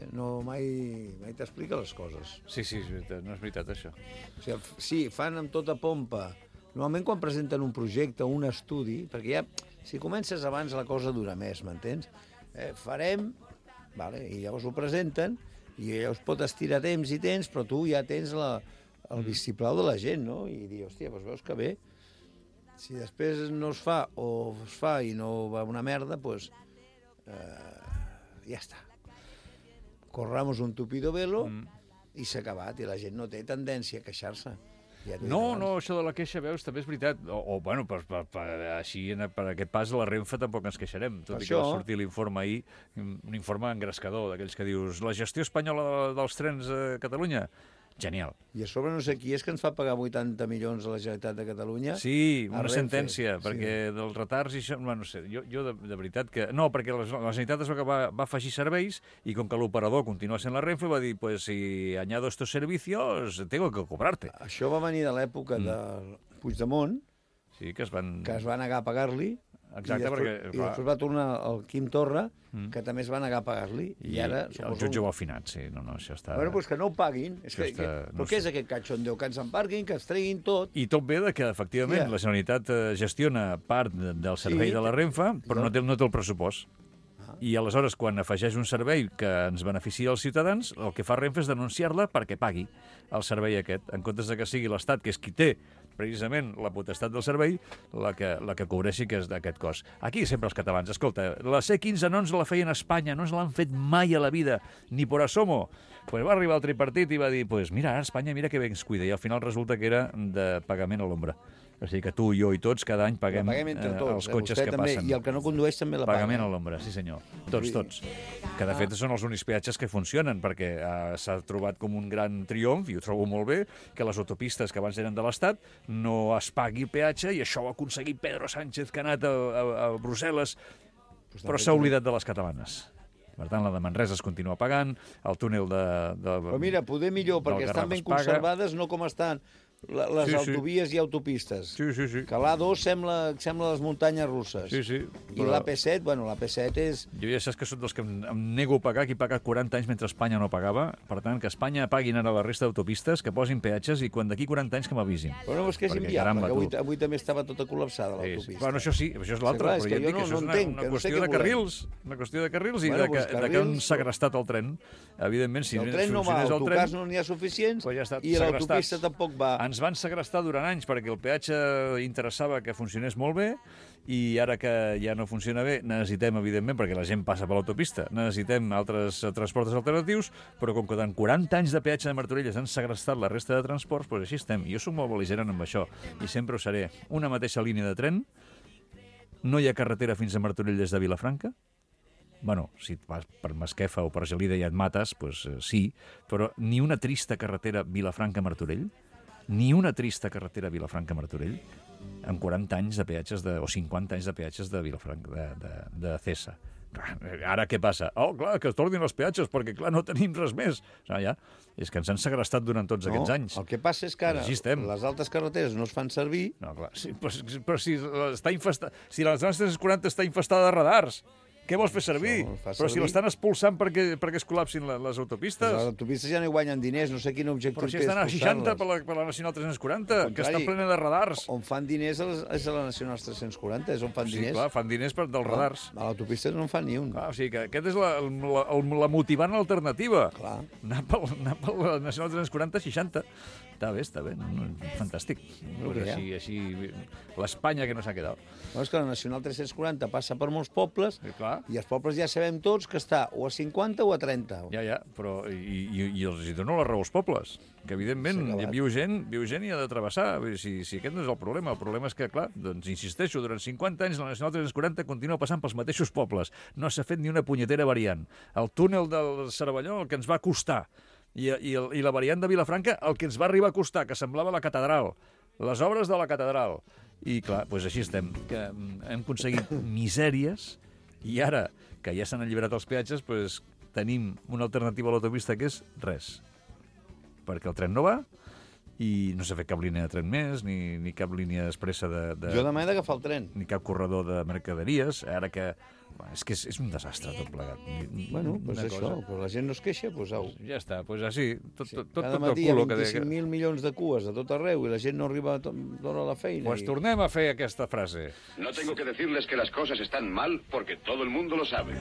mai t'explica les coses. Sí, és veritat, no és veritat, això. O sigui, sí, fan amb tota pompa. Normalment quan presenten un projecte o un estudi, perquè ja, si comences abans la cosa dura més, m'entens? Farem, i llavors ho presenten, i llavors pot estirar temps i temps, però tu ja tens el vistiplau de la gent, no? I dir, hòstia, doncs veus que bé. Si després no es fa o es fa i no va una merda, doncs ja està. Corramos un tupido velo i s'ha acabat, i la gent no té tendència a queixar-se. No, això de la queixa, veus, també és veritat. Bueno, així, per aquest pas, a la Renfe tampoc ens queixarem, tot i que va sortir l'informe ahir, un informe engrescador, d'aquells que dius, la gestió espanyola dels trens a Catalunya, genial. I a sobre no sé qui és que ens fa pagar 80 milions a la Generalitat de Catalunya. Sí, una sentència, perquè dels retards i això, no sé, jo de veritat que... No, perquè la Generalitat va afegir serveis i com que l'operador continua sent la Renfe va dir, pues si añado estos servicios, tengo que cobrarte. Això va venir de l'època de Puigdemont, que es van negar a pagar-li. Exacte, I després va tornar el Quim Torra, que també es va negar a pagar-li. I ara... El jutge ho ha afinat, sí. No, això està... Bueno, doncs que no ho paguin. Però què és aquest cachondeo? Que ens embarquin, que ens treguin tot. I tot ve que, efectivament, la Generalitat gestiona part del servei de la Renfe, però no té el pressupost. I aleshores, quan afegeix un servei que ens beneficia als ciutadans, el que fa Renfe és denunciar-la perquè pagui el servei aquest, en comptes de que sigui l'Estat, que és qui té precisament la potestat del servei, la que cobreixi que és d'aquest cost. Aquí sempre els catalans, escolta, la C15 no ens la feien a Espanya, no ens l'han fet mai a la vida, ni por asomo. Pues va arribar el tripartit i va dir, pues mira, Espanya, mira que bé ens cuida, i al final resulta que era de pagament a l'ombra. O sigui que tu, jo i tots cada any paguem els cotxes que passen. I el que no condueix també la paga. Pagament a l'ombra, sí senyor. Tots. Que de fet són els únics peatges que funcionen, perquè s'ha trobat com un gran triomf, i ho trobo molt bé, que les autopistes que abans eren de l'Estat no es pagui peatge, i això ho ha aconseguit Pedro Sánchez, que ha anat a Brussel·les, però s'ha oblidat de les catalanes. Per tant, la de Manresa es continua pagant, el túnel de però mira, poder millor, perquè estan ben conservades, no com estan les autovies i autopistes. Sí. Que l'A2 sembla les muntanyes russes. Sí. I l'AP7, bueno, l'AP7 és... Jo ja saps que soc dels que em nego a pagar, que he pagat 40 anys mentre Espanya no pagava. Per tant, que Espanya paguin ara la resta d'autopistes, que posin peatges, i quan d'aquí 40 anys que m'avisin. Però no és que és inviable, que avui també estava tota col·lapsada l'autopista. Bueno, això sí, això és l'altre, però ja et dic que això és una qüestió de carrils. Una qüestió de carrils i de que han segrestat el tren. Evidentment, si el tren no va, autocars no n'hi ha suficients i l'autopista tampoc va. Ens van segrestar durant anys perquè el peatge interessava que funcionés molt bé, i ara que ja no funciona bé necessitem, evidentment, perquè la gent passa per l'autopista, necessitem altres transports alternatius, però com que durant 40 anys de peatge de Martorelles han segrestat la resta de transports, doncs així estem. Jo soc molt bel·ligerant amb això, i sempre ho seré. Una mateixa línia de tren, no hi ha carretera fins a Martorelles de Vilafranca. Bueno, si et vas per Masquefa o per Gelida i et mates, doncs sí, però ni una trista carretera Vilafranca-Martorell, ni una trista carretera Vilafranca-Martorell, amb 40 anys de peatges o 50 anys de peatges de Vilafranca, de Cesa. Ara què passa? Oh, clar, que es tornin els peatges, perquè clar, no tenim res més. Ja, és que ens han segrestat durant tots aquests anys. El que passa és que ara les altres carreteres no es fan servir... No, clar, sí, però si la zona 340 està infestada de radars, què vols fer servir? Però si l'estan expulsant perquè es col·lapsin les autopistes. Les autopistes ja no hi guanyen diners, no sé quin objectiu té. Però si estan a 60 per la Nacional 340, que està plena de radars. On fan diners és a la Nacional 340, és on fan diners. Sí, clar, fan diners dels radars. A l'autopista no en fan ni un. O sigui que aquesta és la motivant alternativa. Clar. Anar per la Nacional 340 a 60. Està bé, fantàstic. Així, l'Espanya que no s'ha quedat. És que la Nacional 340 passa per molts pobles, i els pobles ja sabem tots que està o a 50 o a 30. Ja, però i els dono la raó als pobles, que evidentment viu gent i ha de travessar. Si aquest no és el problema és que, clar, doncs insisteixo, durant 50 anys la Nacional 340 continua passant pels mateixos pobles. No s'ha fet ni una punyetera variant. El túnel del Cervelló, el que ens va costar, i la variant de Vilafranca, el que ens va arribar a costar, que semblava la catedral, les obres de la catedral. I clar, doncs així estem, que hem aconseguit misèries, i ara que ja s'han alliberat els peatges, doncs tenim una alternativa a l'autopista que és res. Perquè el tren no va, i no s'ha fet cap línia de tren més, ni cap línia expressa de... Jo demà he d'agafar el tren. Ni cap corredor de mercaderies, ara que... És que és un desastre tot plegat. Bueno, doncs això, però la gent no es queixa, doncs au. Ja està, doncs així, tot cada matí hi ha 25.000 milions de cues a tot arreu i la gent no arriba d'hora a la feina. Pues tornem a fer aquesta frase. No tengo que decirles que las cosas están mal porque todo el mundo lo sabe.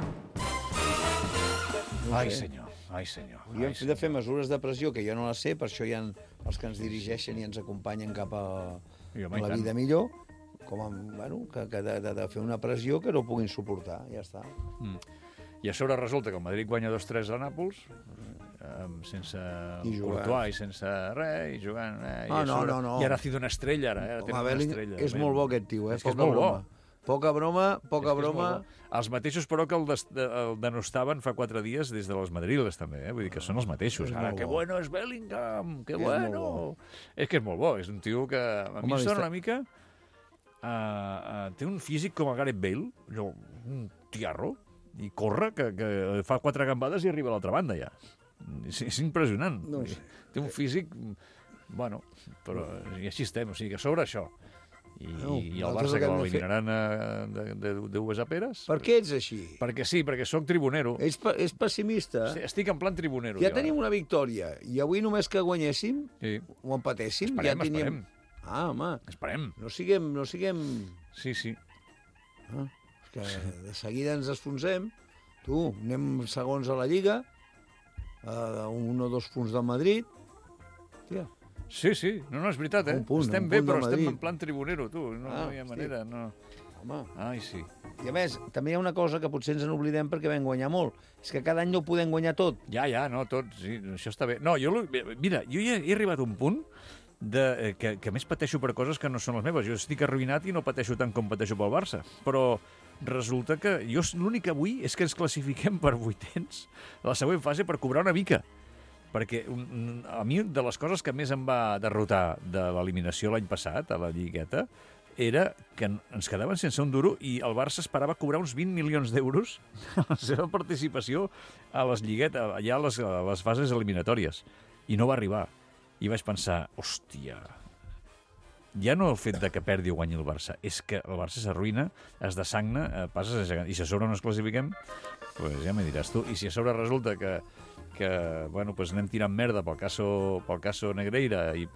Ai, senyor. I hem de fer mesures de pressió, que jo no les sé, per això hi ha els que ens dirigeixen i ens acompanyen cap a la vida millor, que de fer una pressió que no puguin suportar, ja està. I a sobre resulta que el Madrid guanya 2-3 a Nàpols, sense Courtois i sense res, i jugant... No. I ara ha sigut una estrella, ara. És molt bo aquest tio, poca broma. Poca broma. Els mateixos, però, que el denostaven fa 4 dies des de les Madriles, també. Vull dir que són els mateixos. Ara, que bueno és Bellingham, que bueno. És que és molt bo. És un tio que a mi em sona una mica... té un físic com el Gareth Bale, un tiarro, i corre, que fa 4 gambades i arriba a l'altra banda, ja. És impressionant. Té un físic... Bueno, però i així estem. O sigui, que sobre això... I el Barça que l'eliminaran de uves a peres? Per què ets així? Perquè sí, perquè sóc tribunero. És pessimista? Sí, estic en plan tribunero. Ja tenim una victòria, i avui només que guanyéssim, o empatéssim, ja teníem... Esperem. Home. Esperem. No siguem... Sí. que de seguida ens esfonsem. Tu, anem segons a la Lliga, a 1 o 2 punts del Madrid. Hòstia. Sí, no, és veritat, estem bé, però estem en plan tribunero, tu. No hi ha manera, no. Home. Ai, sí. I a més, també hi ha una cosa que potser ens en oblidem perquè vam guanyar molt. És que cada any no ho podem guanyar tot. Ja, no, tot, sí, això està bé. No, mira, jo ja he arribat a un punt que a més pateixo per coses que no són les meves. Jo estic arruïnat i no pateixo tant com pateixo pel Barça. Però resulta que l'únic que vull és que ens classifiquem per vuitens a la següent fase per cobrar una mica. Perquè a mi, de les coses que més em va derrotar de l'eliminació l'any passat, a la Lligueta, era que ens quedaven sense un duro i el Barça esperava cobrar uns 20 milions d'euros a la seva participació a les Lliguetes, allà a les fases eliminatòries. I no va arribar. I vaig pensar, hòstia, ja no el fet de que perdi o guanyi el Barça, és que el Barça s'arruïna, es dessagna, passes a gegant. I si a sobre no ens classifiquem, pues ja me diràs tu. I si a sobre resulta que pues anem tirant merda pel caso Negreira i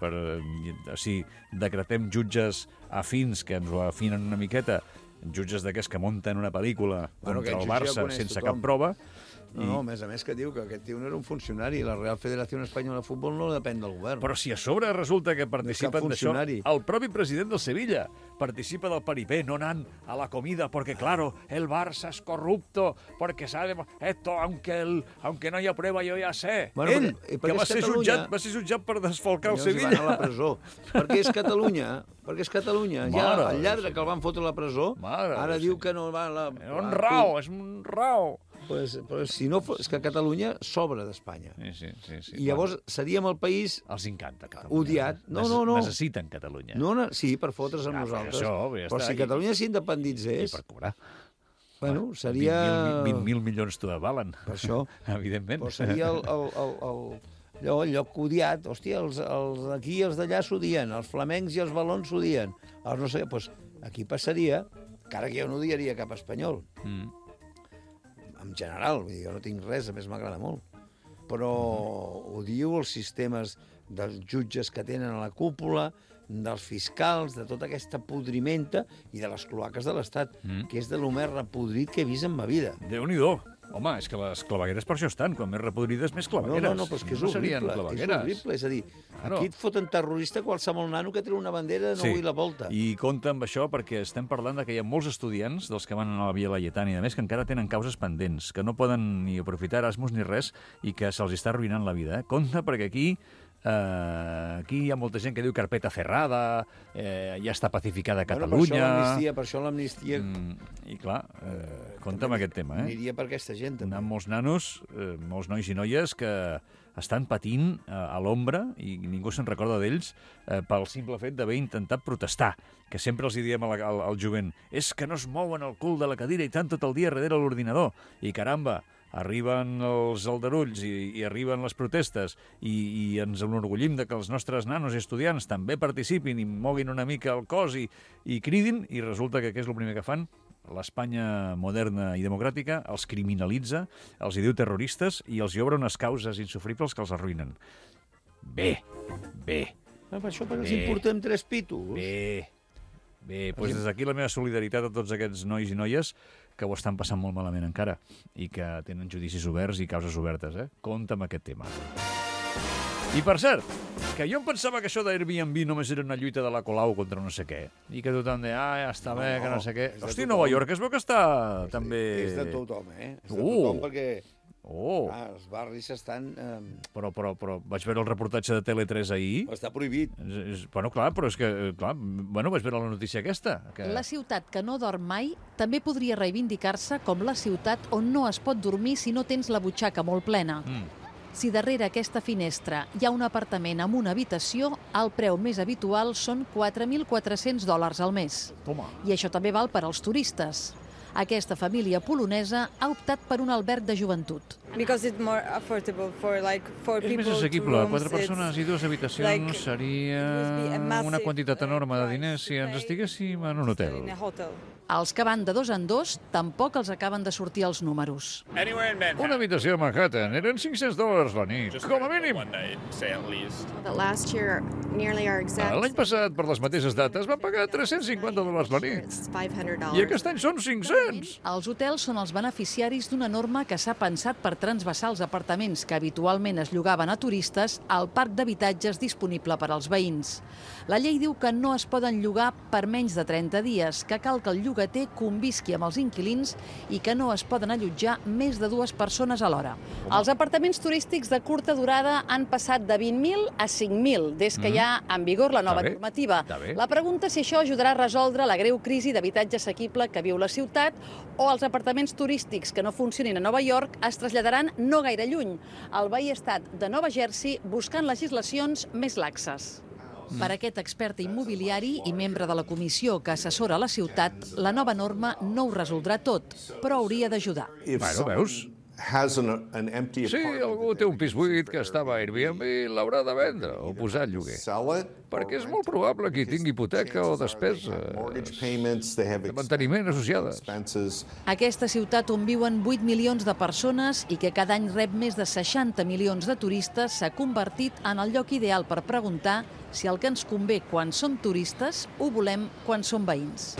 decretem jutges afins que ens ho afinen una miqueta, jutges d'aquests que munten una pel·lícula contra el Barça sense cap prova. No, a més que diu que aquest tio no era un funcionari. La Real Federació Espanyola de Futbol no depèn del govern. Però si a sobre resulta que participen d'això, el propi president del Sevilla participa del paripé, no anant a la comida, porque claro, el Barça es corrupto, porque sabe esto, aunque no hi ha prueba, jo ja sé. Ell, que va ser jutjat per desfalcar el Sevilla. A la presó. Perquè és Catalunya. Ja el lladre que el van fotre a la presó, ara diu que no va... És un rao. Però si no, és que Catalunya sobra d'Espanya. Sí. I llavors seríem el país... Els encanta Catalunya. Odiat. No. Necessiten Catalunya. Sí, per fotre's amb nosaltres. Però si Catalunya s'independitzés... I per cobrar. Bueno, seria... 20.000 milions t'ho valen. Per això. Evidentment. Però seria el lloc odiat. Hòstia, aquí els d'allà s'odien, els flamencs i els valons s'odien. No sé, doncs aquí passaria, encara que jo no odiaria cap espanyol. En general, vull dir, jo no tinc res, a més m'agrada molt. Però odio els sistemes dels jutges que tenen a la cúpula, dels fiscals, de tota aquesta podrimenta i de les cloaques de l'Estat, que és de lo més repodrit que he vist en ma vida. Déu-n'hi-do. Home, és que les clavegueres per això estan. Quan més repodrides, més clavegueres. No, però és que és horrible. És a dir, aquí et foten terrorista qualsevol nano que treu una bandera de 9 i la volta. I compta amb això perquè estem parlant que hi ha molts estudiants, dels que van a la Via Laietana i de més, que encara tenen causes pendents, que no poden ni aprofitar Erasmus ni res i que se'ls està arruïnant la vida. Compte perquè aquí hi ha molta gent que diu carpeta cerrada, ja està pacificada Catalunya... Per això l'amnistia... I clar, compta amb aquest tema. Aniria per aquesta gent, també. Hi ha molts nanos, molts nois i noies que estan patint a l'ombra i ningú se'n recorda d'ells pel simple fet d'haver intentat protestar, que sempre els diem al jovent, és que no es mouen el cul de la cadira i tant tot el dia darrere l'ordinador. I caramba, arriben els aldarulls i arriben les protestes i ens enorgullim de que els nostres nanos i estudiants també participin i moguin una mica el cos i cridin, i resulta que què és el primer que fan? L'Espanya moderna i democràtica els criminalitza, els hi diu terroristes i els hi obre unes causes insofribles que els arruïnen. Bé. Per això els importem 3 pitos. Bé, doncs des d'aquí la meva solidaritat a tots aquests nois i noies que ho estan passant molt malament encara i que tenen judicis oberts i causes obertes. Compte amb aquest tema. I per cert, que jo em pensava que això d'Airbnb només era una lluita de la Colau contra no sé què, i que tothom deia, ja està bé, que no sé què. Hosti, Nova York es veu que està també... És de tothom, És de tothom perquè... els barris estan... Però vaig veure el reportatge de Tele3 ahir... Està prohibit. Bueno, clar, però és que... vaig veure la notícia aquesta. La ciutat que no dorm mai també podria reivindicar-se com la ciutat on no es pot dormir si no tens la butxaca molt plena. Si darrere aquesta finestra hi ha un apartament amb una habitació, el preu més habitual són $4.400 al mes. I això també val per als turistes. Aquesta família polonesa ha optat per un alberg de joventut. És més assequible. 4 persones i 2 habitacions seria una quantitat enorme de diners si ens estiguéssim en un hotel. Els que van de 2 en 2 tampoc els acaben de sortir els números. Una habitació a Manhattan eren $500 la nit, com a mínim. L'any passat, per les mateixes dates, van pagar $350 la nit. I aquest any són 500. Els hotels són els beneficiaris d'una norma que s'ha pensat per transvasar els apartaments que habitualment es llogaven a turistes al parc d'habitatges disponible per als veïns. La llei diu que no es poden llogar per menys de 30 dies, que cal que el llogater convisqui amb els inquilins i que no es poden allotjar més de 2 persones alhora. Els apartaments turístics de curta durada han passat de 20.000 a 5.000 des que hi ha en vigor la nova normativa. La pregunta és si això ajudarà a resoldre la greu crisi d'habitatge assequible que viu la ciutat o els apartaments turístics que no funcionin a Nova York es traslladaran no gaire lluny, al veí estat de Nova Jersey, buscant legislacions més laxes. Per aquest expert immobiliari i membre de la comissió que assessora la ciutat, la nova norma no ho resoldrà tot, però hauria d'ajudar. Bueno, veus? Si algú té un pis buit que estava a Airbnb, l'haurà de vendre o posar al lloguer. Perquè és molt probable que hi tingui hipoteca o despeses de manteniment associades. Aquesta ciutat on viuen 8 milions de persones i que cada any rep més de 60 milions de turistes s'ha convertit en el lloc ideal per preguntar si el que ens convé quan som turistes ho volem quan som veïns.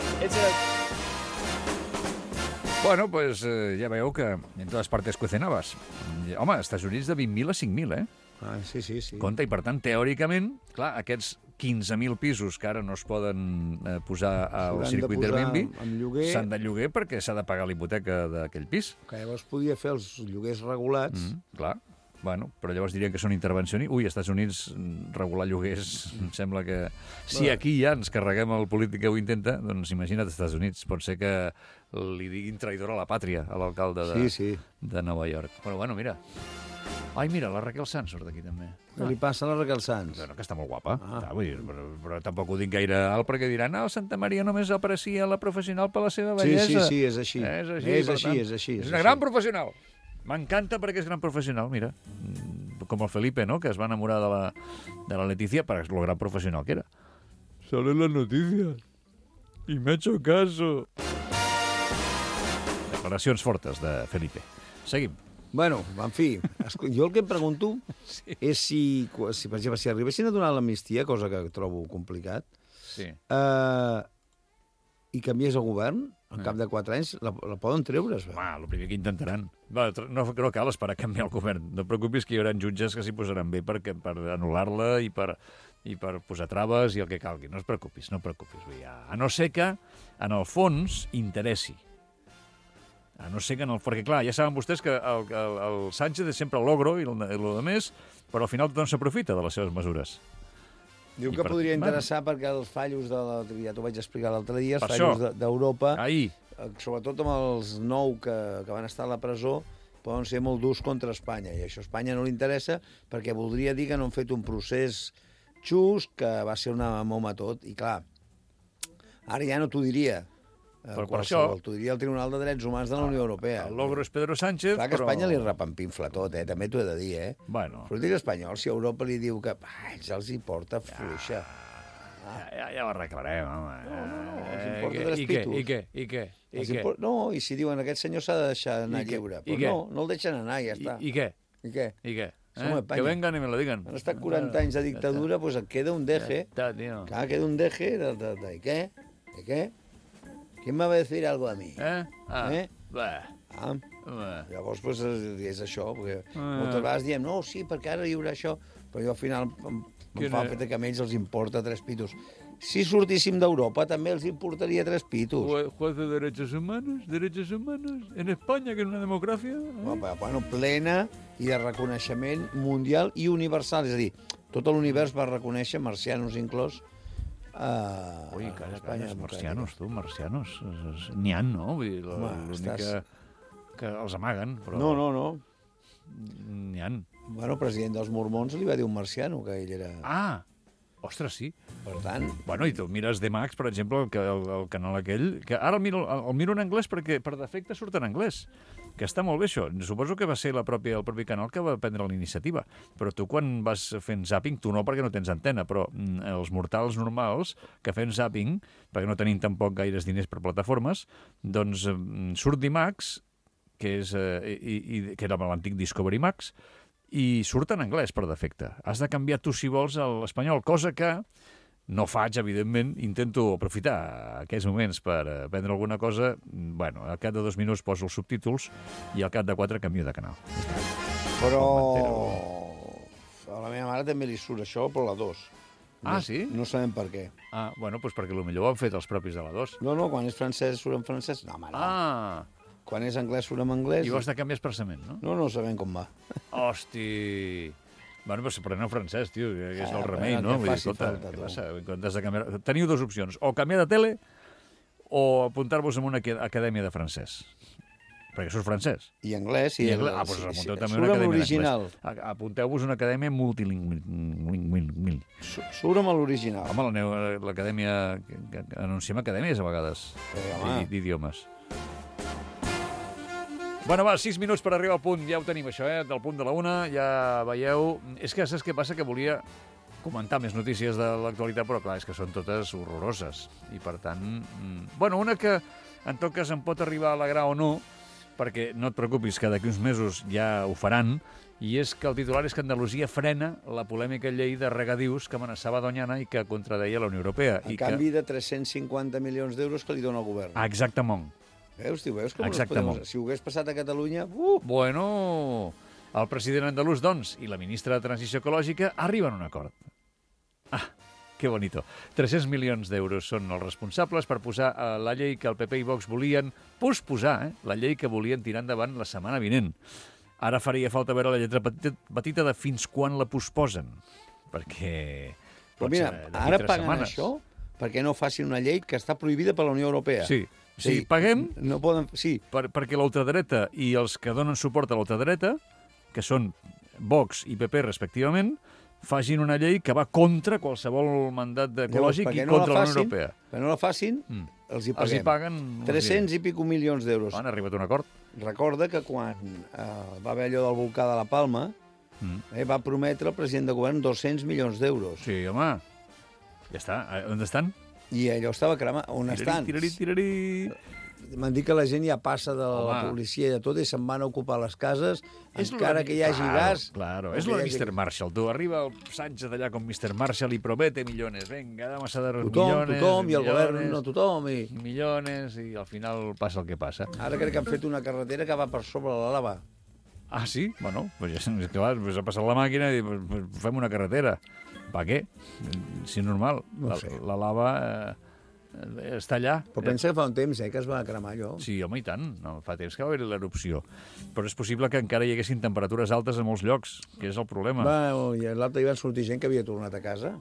Bueno, pues ja veieu que en totes partes cuecen habas. Home, als Estats Units de 20.000 a 5.000, eh? Sí. Compte, i per tant, teòricament, clar, aquests 15.000 pisos que ara no es poden posar al circuit d'Airbnb s'han de lloguer perquè s'ha de pagar la hipoteca d'aquell pis. Que llavors podia fer els lloguers regulats. Clar. Bueno, però llavors dirien que són intervencions. Ui, als Estats Units regular lloguers, em sembla que... Si aquí ja ens carreguem el polític que ho intenta, doncs imagina't als Estats Units. Pot ser que li diguin traïdor a la pàtria a l'alcalde de Nova York. Però bueno, mira. Ai, mira, la Raquel Sanz surt d'aquí també. Què li passa a la Raquel Sanz? Bueno, que està molt guapa. Vull dir, però tampoc ho dic gaire alt perquè diran Santa Maria només aprecia la professional per la seva bellesa. Sí, és així. És així. És una gran professional. M'encanta perquè és gran professional, mira. Com el Felipe, ¿no? Que es va enamorar de la Leticia per lo gran professional que era. Salen las noticias. Y me he hecho caso. Declaracions fortes de Felipe. Seguim. Bueno, en fi, jo el que em pregunto és si, per exemple, si arribessin a donar l'amnistia, cosa que trobo complicat, i canviés el govern, al cap de 4 anys, la poden treure. El primer que intentaran. No cal esperar a canviar el govern. No et preocupis que hi haurà jutges que s'hi posaran bé per anul·lar-la i per posar traves i el que calgui. No et preocupis. A no ser que, en el fons, interessi. A no ser que perquè, clar, ja saben vostès que el Sánchez és sempre l'ogro i el de més, però al final tothom s'aprofita de les seves mesures. Diu que podria interessar perquè els fallos ja t'ho vaig explicar l'altre dia, els fallos d'Europa, sobretot amb els 9 que van estar a la presó, poden ser molt durs contra Espanya, i això a Espanya no li interessa perquè voldria dir que no han fet un procés just, que va ser una moma tot, i clar, ara ja no t'ho diria, però per això t'ho diria el Tribunal de Drets Humans de la Unió Europea. El logro és Pedro Sánchez, clar que Espanya li repampinfla tot, també t'ho he de dir, Bueno. Polític espanyol, si Europa li diu que ells els hi porta fluixa. Ja ho arreglarem, home. No, els importa 3 pitos. I què? No, i si diuen aquest senyor s'ha de deixar anar lliure. Però no el deixen anar, ja està. I què? Que vengan i me lo digan. Han estat 40 anys de dictadura, doncs et queda un deje. Clar, queda un deje. ¿Y qué? ¿Y qué? ¿Quién me va a decir algo a mi? Llavors, doncs, és això, perquè moltes vegades diem, no, sí, perquè ara hi haurà això, però jo al final em fa el fet que a ells els importa 3 pitos. Si sortíssim d'Europa també els importaria 3 pitos. Juez de derechos humanos, en Espanya, que és una democràcia. Bueno, plena i de reconeixement mundial i universal, és a dir, tot l'univers va reconèixer, marcianos inclòs, Ui, cares, marcianos, tu, marcianos. N'hi ha, no? L'únic que els amaguen, però... No. N'hi ha. Bueno, el president dels mormons li va dir un marciano, que ell era... Ostres, sí. Per tant... Bueno, i tu mires The Max, per exemple, el canal aquell, que ara el miro en anglès perquè per defecte surt en anglès. que està molt bé això. Suposo que va ser el propi canal que va prendre la iniciativa, però tu quan vas fent zàping, tu no perquè no tens antena, però els mortals normals que fem zàping, perquè no tenim tampoc gaires diners per plataformes, doncs surt d'IMAX, que era l'antic Discovery Max, i surt en anglès per defecte. Has de canviar tu, si vols, a l'espanyol, cosa que no faig, evidentment. Intento aprofitar aquests moments per aprendre alguna cosa. Bueno, al cap de 2 minuts poso els subtítols i al cap de 4 canvio de canal. Però a la meva mare també li surt això per la 2. Ah, sí? No sabem per què. Ah, bueno, doncs perquè potser ho han fet els propis de la 2. No, quan és francès surt en francès. No, home, no. Ah! Quan és anglès surt en anglès. I ho has de canviar expressament, no? No sabem com va. Hosti! Bueno, però s'aprèn el francès, tio, que és el remei, no? Vull dir, escolta, què passa? De canviar... Teniu 2 opcions, o canviar de tele o apuntar-vos en una acadèmia de francès. Perquè surt francès. I anglès. Doncs apunteu també una acadèmia d'anglès. Apunteu-vos una acadèmia multilingüil. Surt amb l'original. Home, l'acadèmia... Anunciem acadèmies, a vegades, d'idiomes. Bueno, va, 6 minuts per arribar al punt. Ja ho tenim, això, del punt de la 1. Ja veieu... És que saps què passa? Que volia comentar més notícies de l'actualitat, però clar, és que són totes horroroses. I per tant... Bueno, una que en tot cas em pot arribar a alegrar o no, perquè no et preocupis, que d'aquí uns mesos ja ho faran, i és que el titular és que Andalusia frena la polèmica llei de regadius que amenaçava Doñana i que contradeia la Unió Europea. En canvi de 350 milions d'euros que li dona el govern. Exactament. Veus com si ho hagués passat a Catalunya... Bueno, el president andalús, doncs, i la ministra de Transició Ecològica arriben a un acord. Ah, que bonito. 300 milions d'euros són els responsables per posar la llei que el PP i Vox volien posposar, la llei que volien tirar endavant la setmana vinent. Ara faria falta veure la lletra petita de fins quan la posposen, perquè... Però mira, ara paguen això perquè no facin una llei que està prohibida per la Unió Europea. Sí. Sí, paguem no poden, sí. perquè l'ultradreta i els que donen suport a l'ultradreta, que són Vox i PP respectivament, facin una llei que va contra qualsevol mandat ecològic i contra la Unió Europea. Perquè no la facin, els hi paguem. Els hi paguen... 300 i pico milions d'euros. Han arribat a un acord. Recorda que quan va haver allò del volcà de la Palma, va prometre el president de govern 200 milions d'euros. Sí, home. Ja està. On estan? I allò estava cremat. On estan? M'han dit que la gent ja passa de la policia i de tot i se'n van a ocupar les cases encara que hi hagi gas. Claro, és el de Mr. Marshall. Tu arriba el Sánchez d'allà com Mr. Marshall i promete millones. Venga, vamos a dar millones. Tothom, i el govern no tothom. Millones, i al final passa el que passa. Ara crec que han fet una carretera que va per sobre la lava. Ah, sí? Bueno, pues ja ha passat la màquina i fem una carretera. Per què? Si és normal. La lava està allà. Però pensa que fa un temps que es va cremar allò. Sí, home, i tant. No, fa temps que va haver l'erupció. Però és possible que encara hi haguessin temperatures altes a molts llocs, que és el problema. I l'altre hi van sortir gent que havia tornat a casa.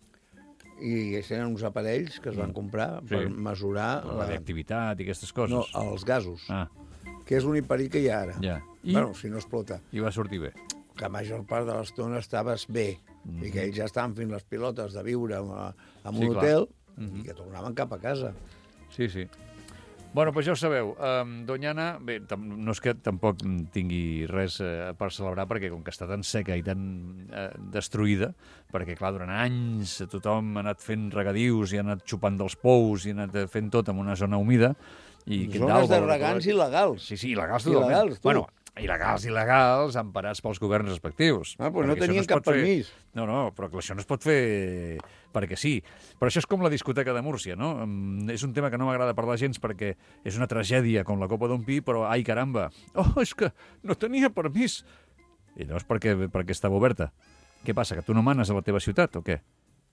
I eren uns aparells que es van comprar per mesurar... La reactivitat i aquestes coses. No, els gasos. Que és l'únic perill que hi ha ara. Bueno, si no explota. I va sortir bé. Que la major part de l'estona estaves bé. I que ells ja estaven fent les pilotes de viure en un hotel i que tornaven cap a casa. Sí, sí. Bueno, doncs ja ho sabeu. Doñana, bé, no és que tampoc tingui res per celebrar, perquè com que està tan seca i tan destruïda, perquè, clar, durant anys tothom ha anat fent regadius i ha anat xupant dels pous i ha anat fent tot en una zona humida. Zones de regants il·legals. Sí, il·legals totalment. Bueno, il·legals emparats pels governs respectius. Però no tenien cap permís. No, però això no es pot fer perquè sí. Però això és com la discoteca de Múrcia, no? És un tema que no m'agrada parlar gens perquè és una tragèdia com la copa d'un pi, però, ai, caramba, és que no tenia permís. I llavors perquè estava oberta. Què passa, que tu no manes a la teva ciutat, o què?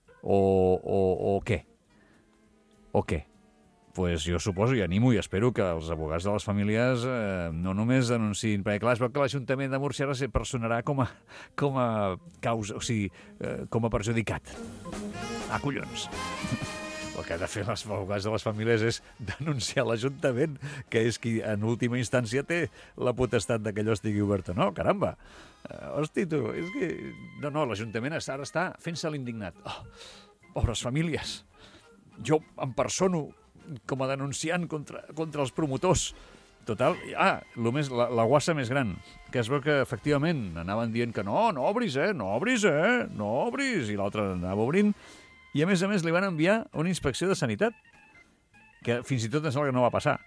O què? O què? Pues jo suposo i animo i espero que els advocats de les famílies no només denunciïn, perquè clar, es veu que l'Ajuntament de Múrcia ara se personarà com a causa, o sigui, com a perjudicat. Ah, collons! El que ha de fer els advocats de les famílies és denunciar l'Ajuntament, que és qui en última instància té la potestat de que allò estigui obert o no, caramba! Hosti, tu, és que... No, l'Ajuntament ara està fent-se l'indignat. Pobres famílies! Jo em persono com a denunciant contra els promotors. Total. La guassa més gran, que es veu que efectivament anaven dient que no obris, no obris, i l'altre anava obrint, i a més li van enviar una inspecció de sanitat, que fins i tot em sembla que no va passar.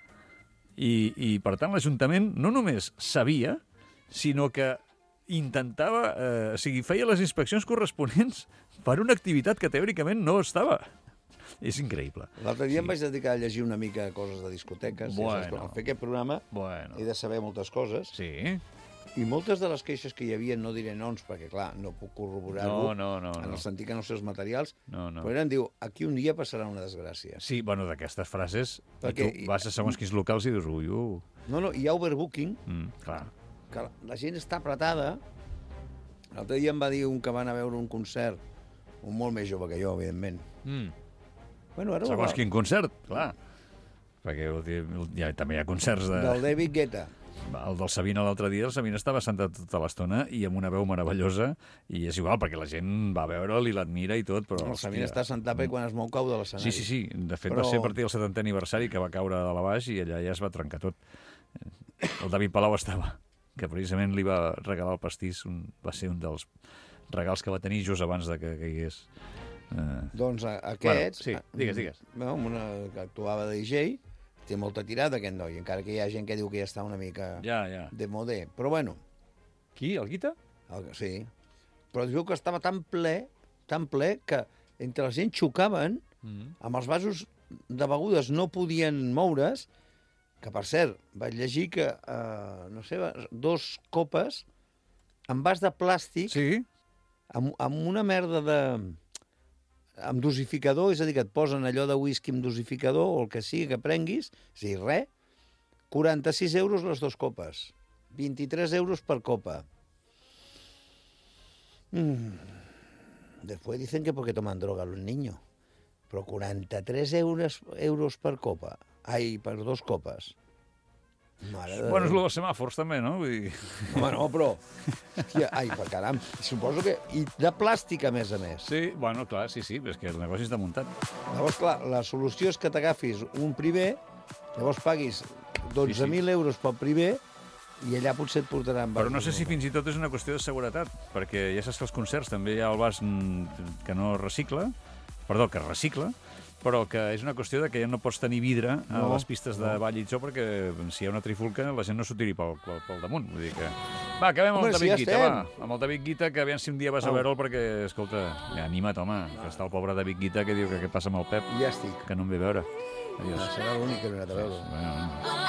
I per tant, l'Ajuntament no només sabia, sinó que intentava, feia les inspeccions corresponents per una activitat que teòricament no estava. És increïble. L'altre dia em vaig dedicar a llegir una mica coses de discoteques. Bueno. Al fer aquest programa he de saber moltes coses. Sí. I moltes de les queixes que hi havia, no diré noms, perquè, clar, no puc corroborar-ho en el sentit que no sé els materials, però eren, diu, aquí un dia passarà una desgràcia. Sí, bueno, d'aquestes frases, perquè tu vas a segons quins locals i dius, No, hi ha overbooking, clar. Que la gent està apretada. L'altre dia em va dir un que va anar a veure un concert, un molt més jove que jo, evidentment. Bueno, segons quin concert, clar. Perquè també hi ha concerts del David Guetta. El del Sabina l'altre dia, el Sabina estava sentat tota l'estona i amb una veu meravellosa, i és igual, perquè la gent va veure'l i l'admira i tot, però... El Sabina està sentat perquè quan es mou cau de l'escenari. Sí. De fet, va ser a partir del 70è aniversari que va caure a la baix i allà ja es va trencar tot. El David Palau estava, que precisament li va regalar el pastís, va ser un dels regals que va tenir just abans de que caigués. Doncs aquests... Sí, digues. Que actuava de DJ... Té molta tirada, aquest noi, encara que hi ha gent que diu que ja està una mica de modé. Però bueno... Qui, el Guita? Sí. Però diu que estava tan ple, que entre la gent xocaven, amb els vasos de begudes no podien moure's, que, per cert, vaig llegir que, 2 copes amb vas de plàstic, amb una merda de... amb dosificador, és a dir, que et posen allò de whisky amb dosificador o el que sigui que prenguis, és a dir, res, 46 euros les 2 copes, 23 euros per copa. Después dicen que porque toman droga los niños, però 43 euros per copa, per 2 copes. Bueno, és el dels semàfors, també, no? Vull dir... Home, no, però... Hòstia, per caram, suposo que... I de plàstic, a més. Sí, bueno, clar, sí, és que el negoci està muntat. Llavors, clar, la solució és que t'agafis un privé, llavors paguis 12.000 euros pel privé i allà potser et portaran... Però no sé si fins i tot és una qüestió de seguretat, perquè ja saps que als concerts també hi ha el vas que no recicla, que recicla, però que és una qüestió de que ja no pots tenir vidre a les pistes de ball i això, perquè si hi ha una trifulca la gent no s'ho tiri pel damunt. Vull dir que... Va, acabem amb el David Guita, amb el David Guita, que aviam si un dia vas a veure'l, perquè, escolta, anima't, home, que està el pobre David Guita que diu que què passa amb el Pep, ja estic, que no em ve a veure. Serà l'únic que no he anat a veure.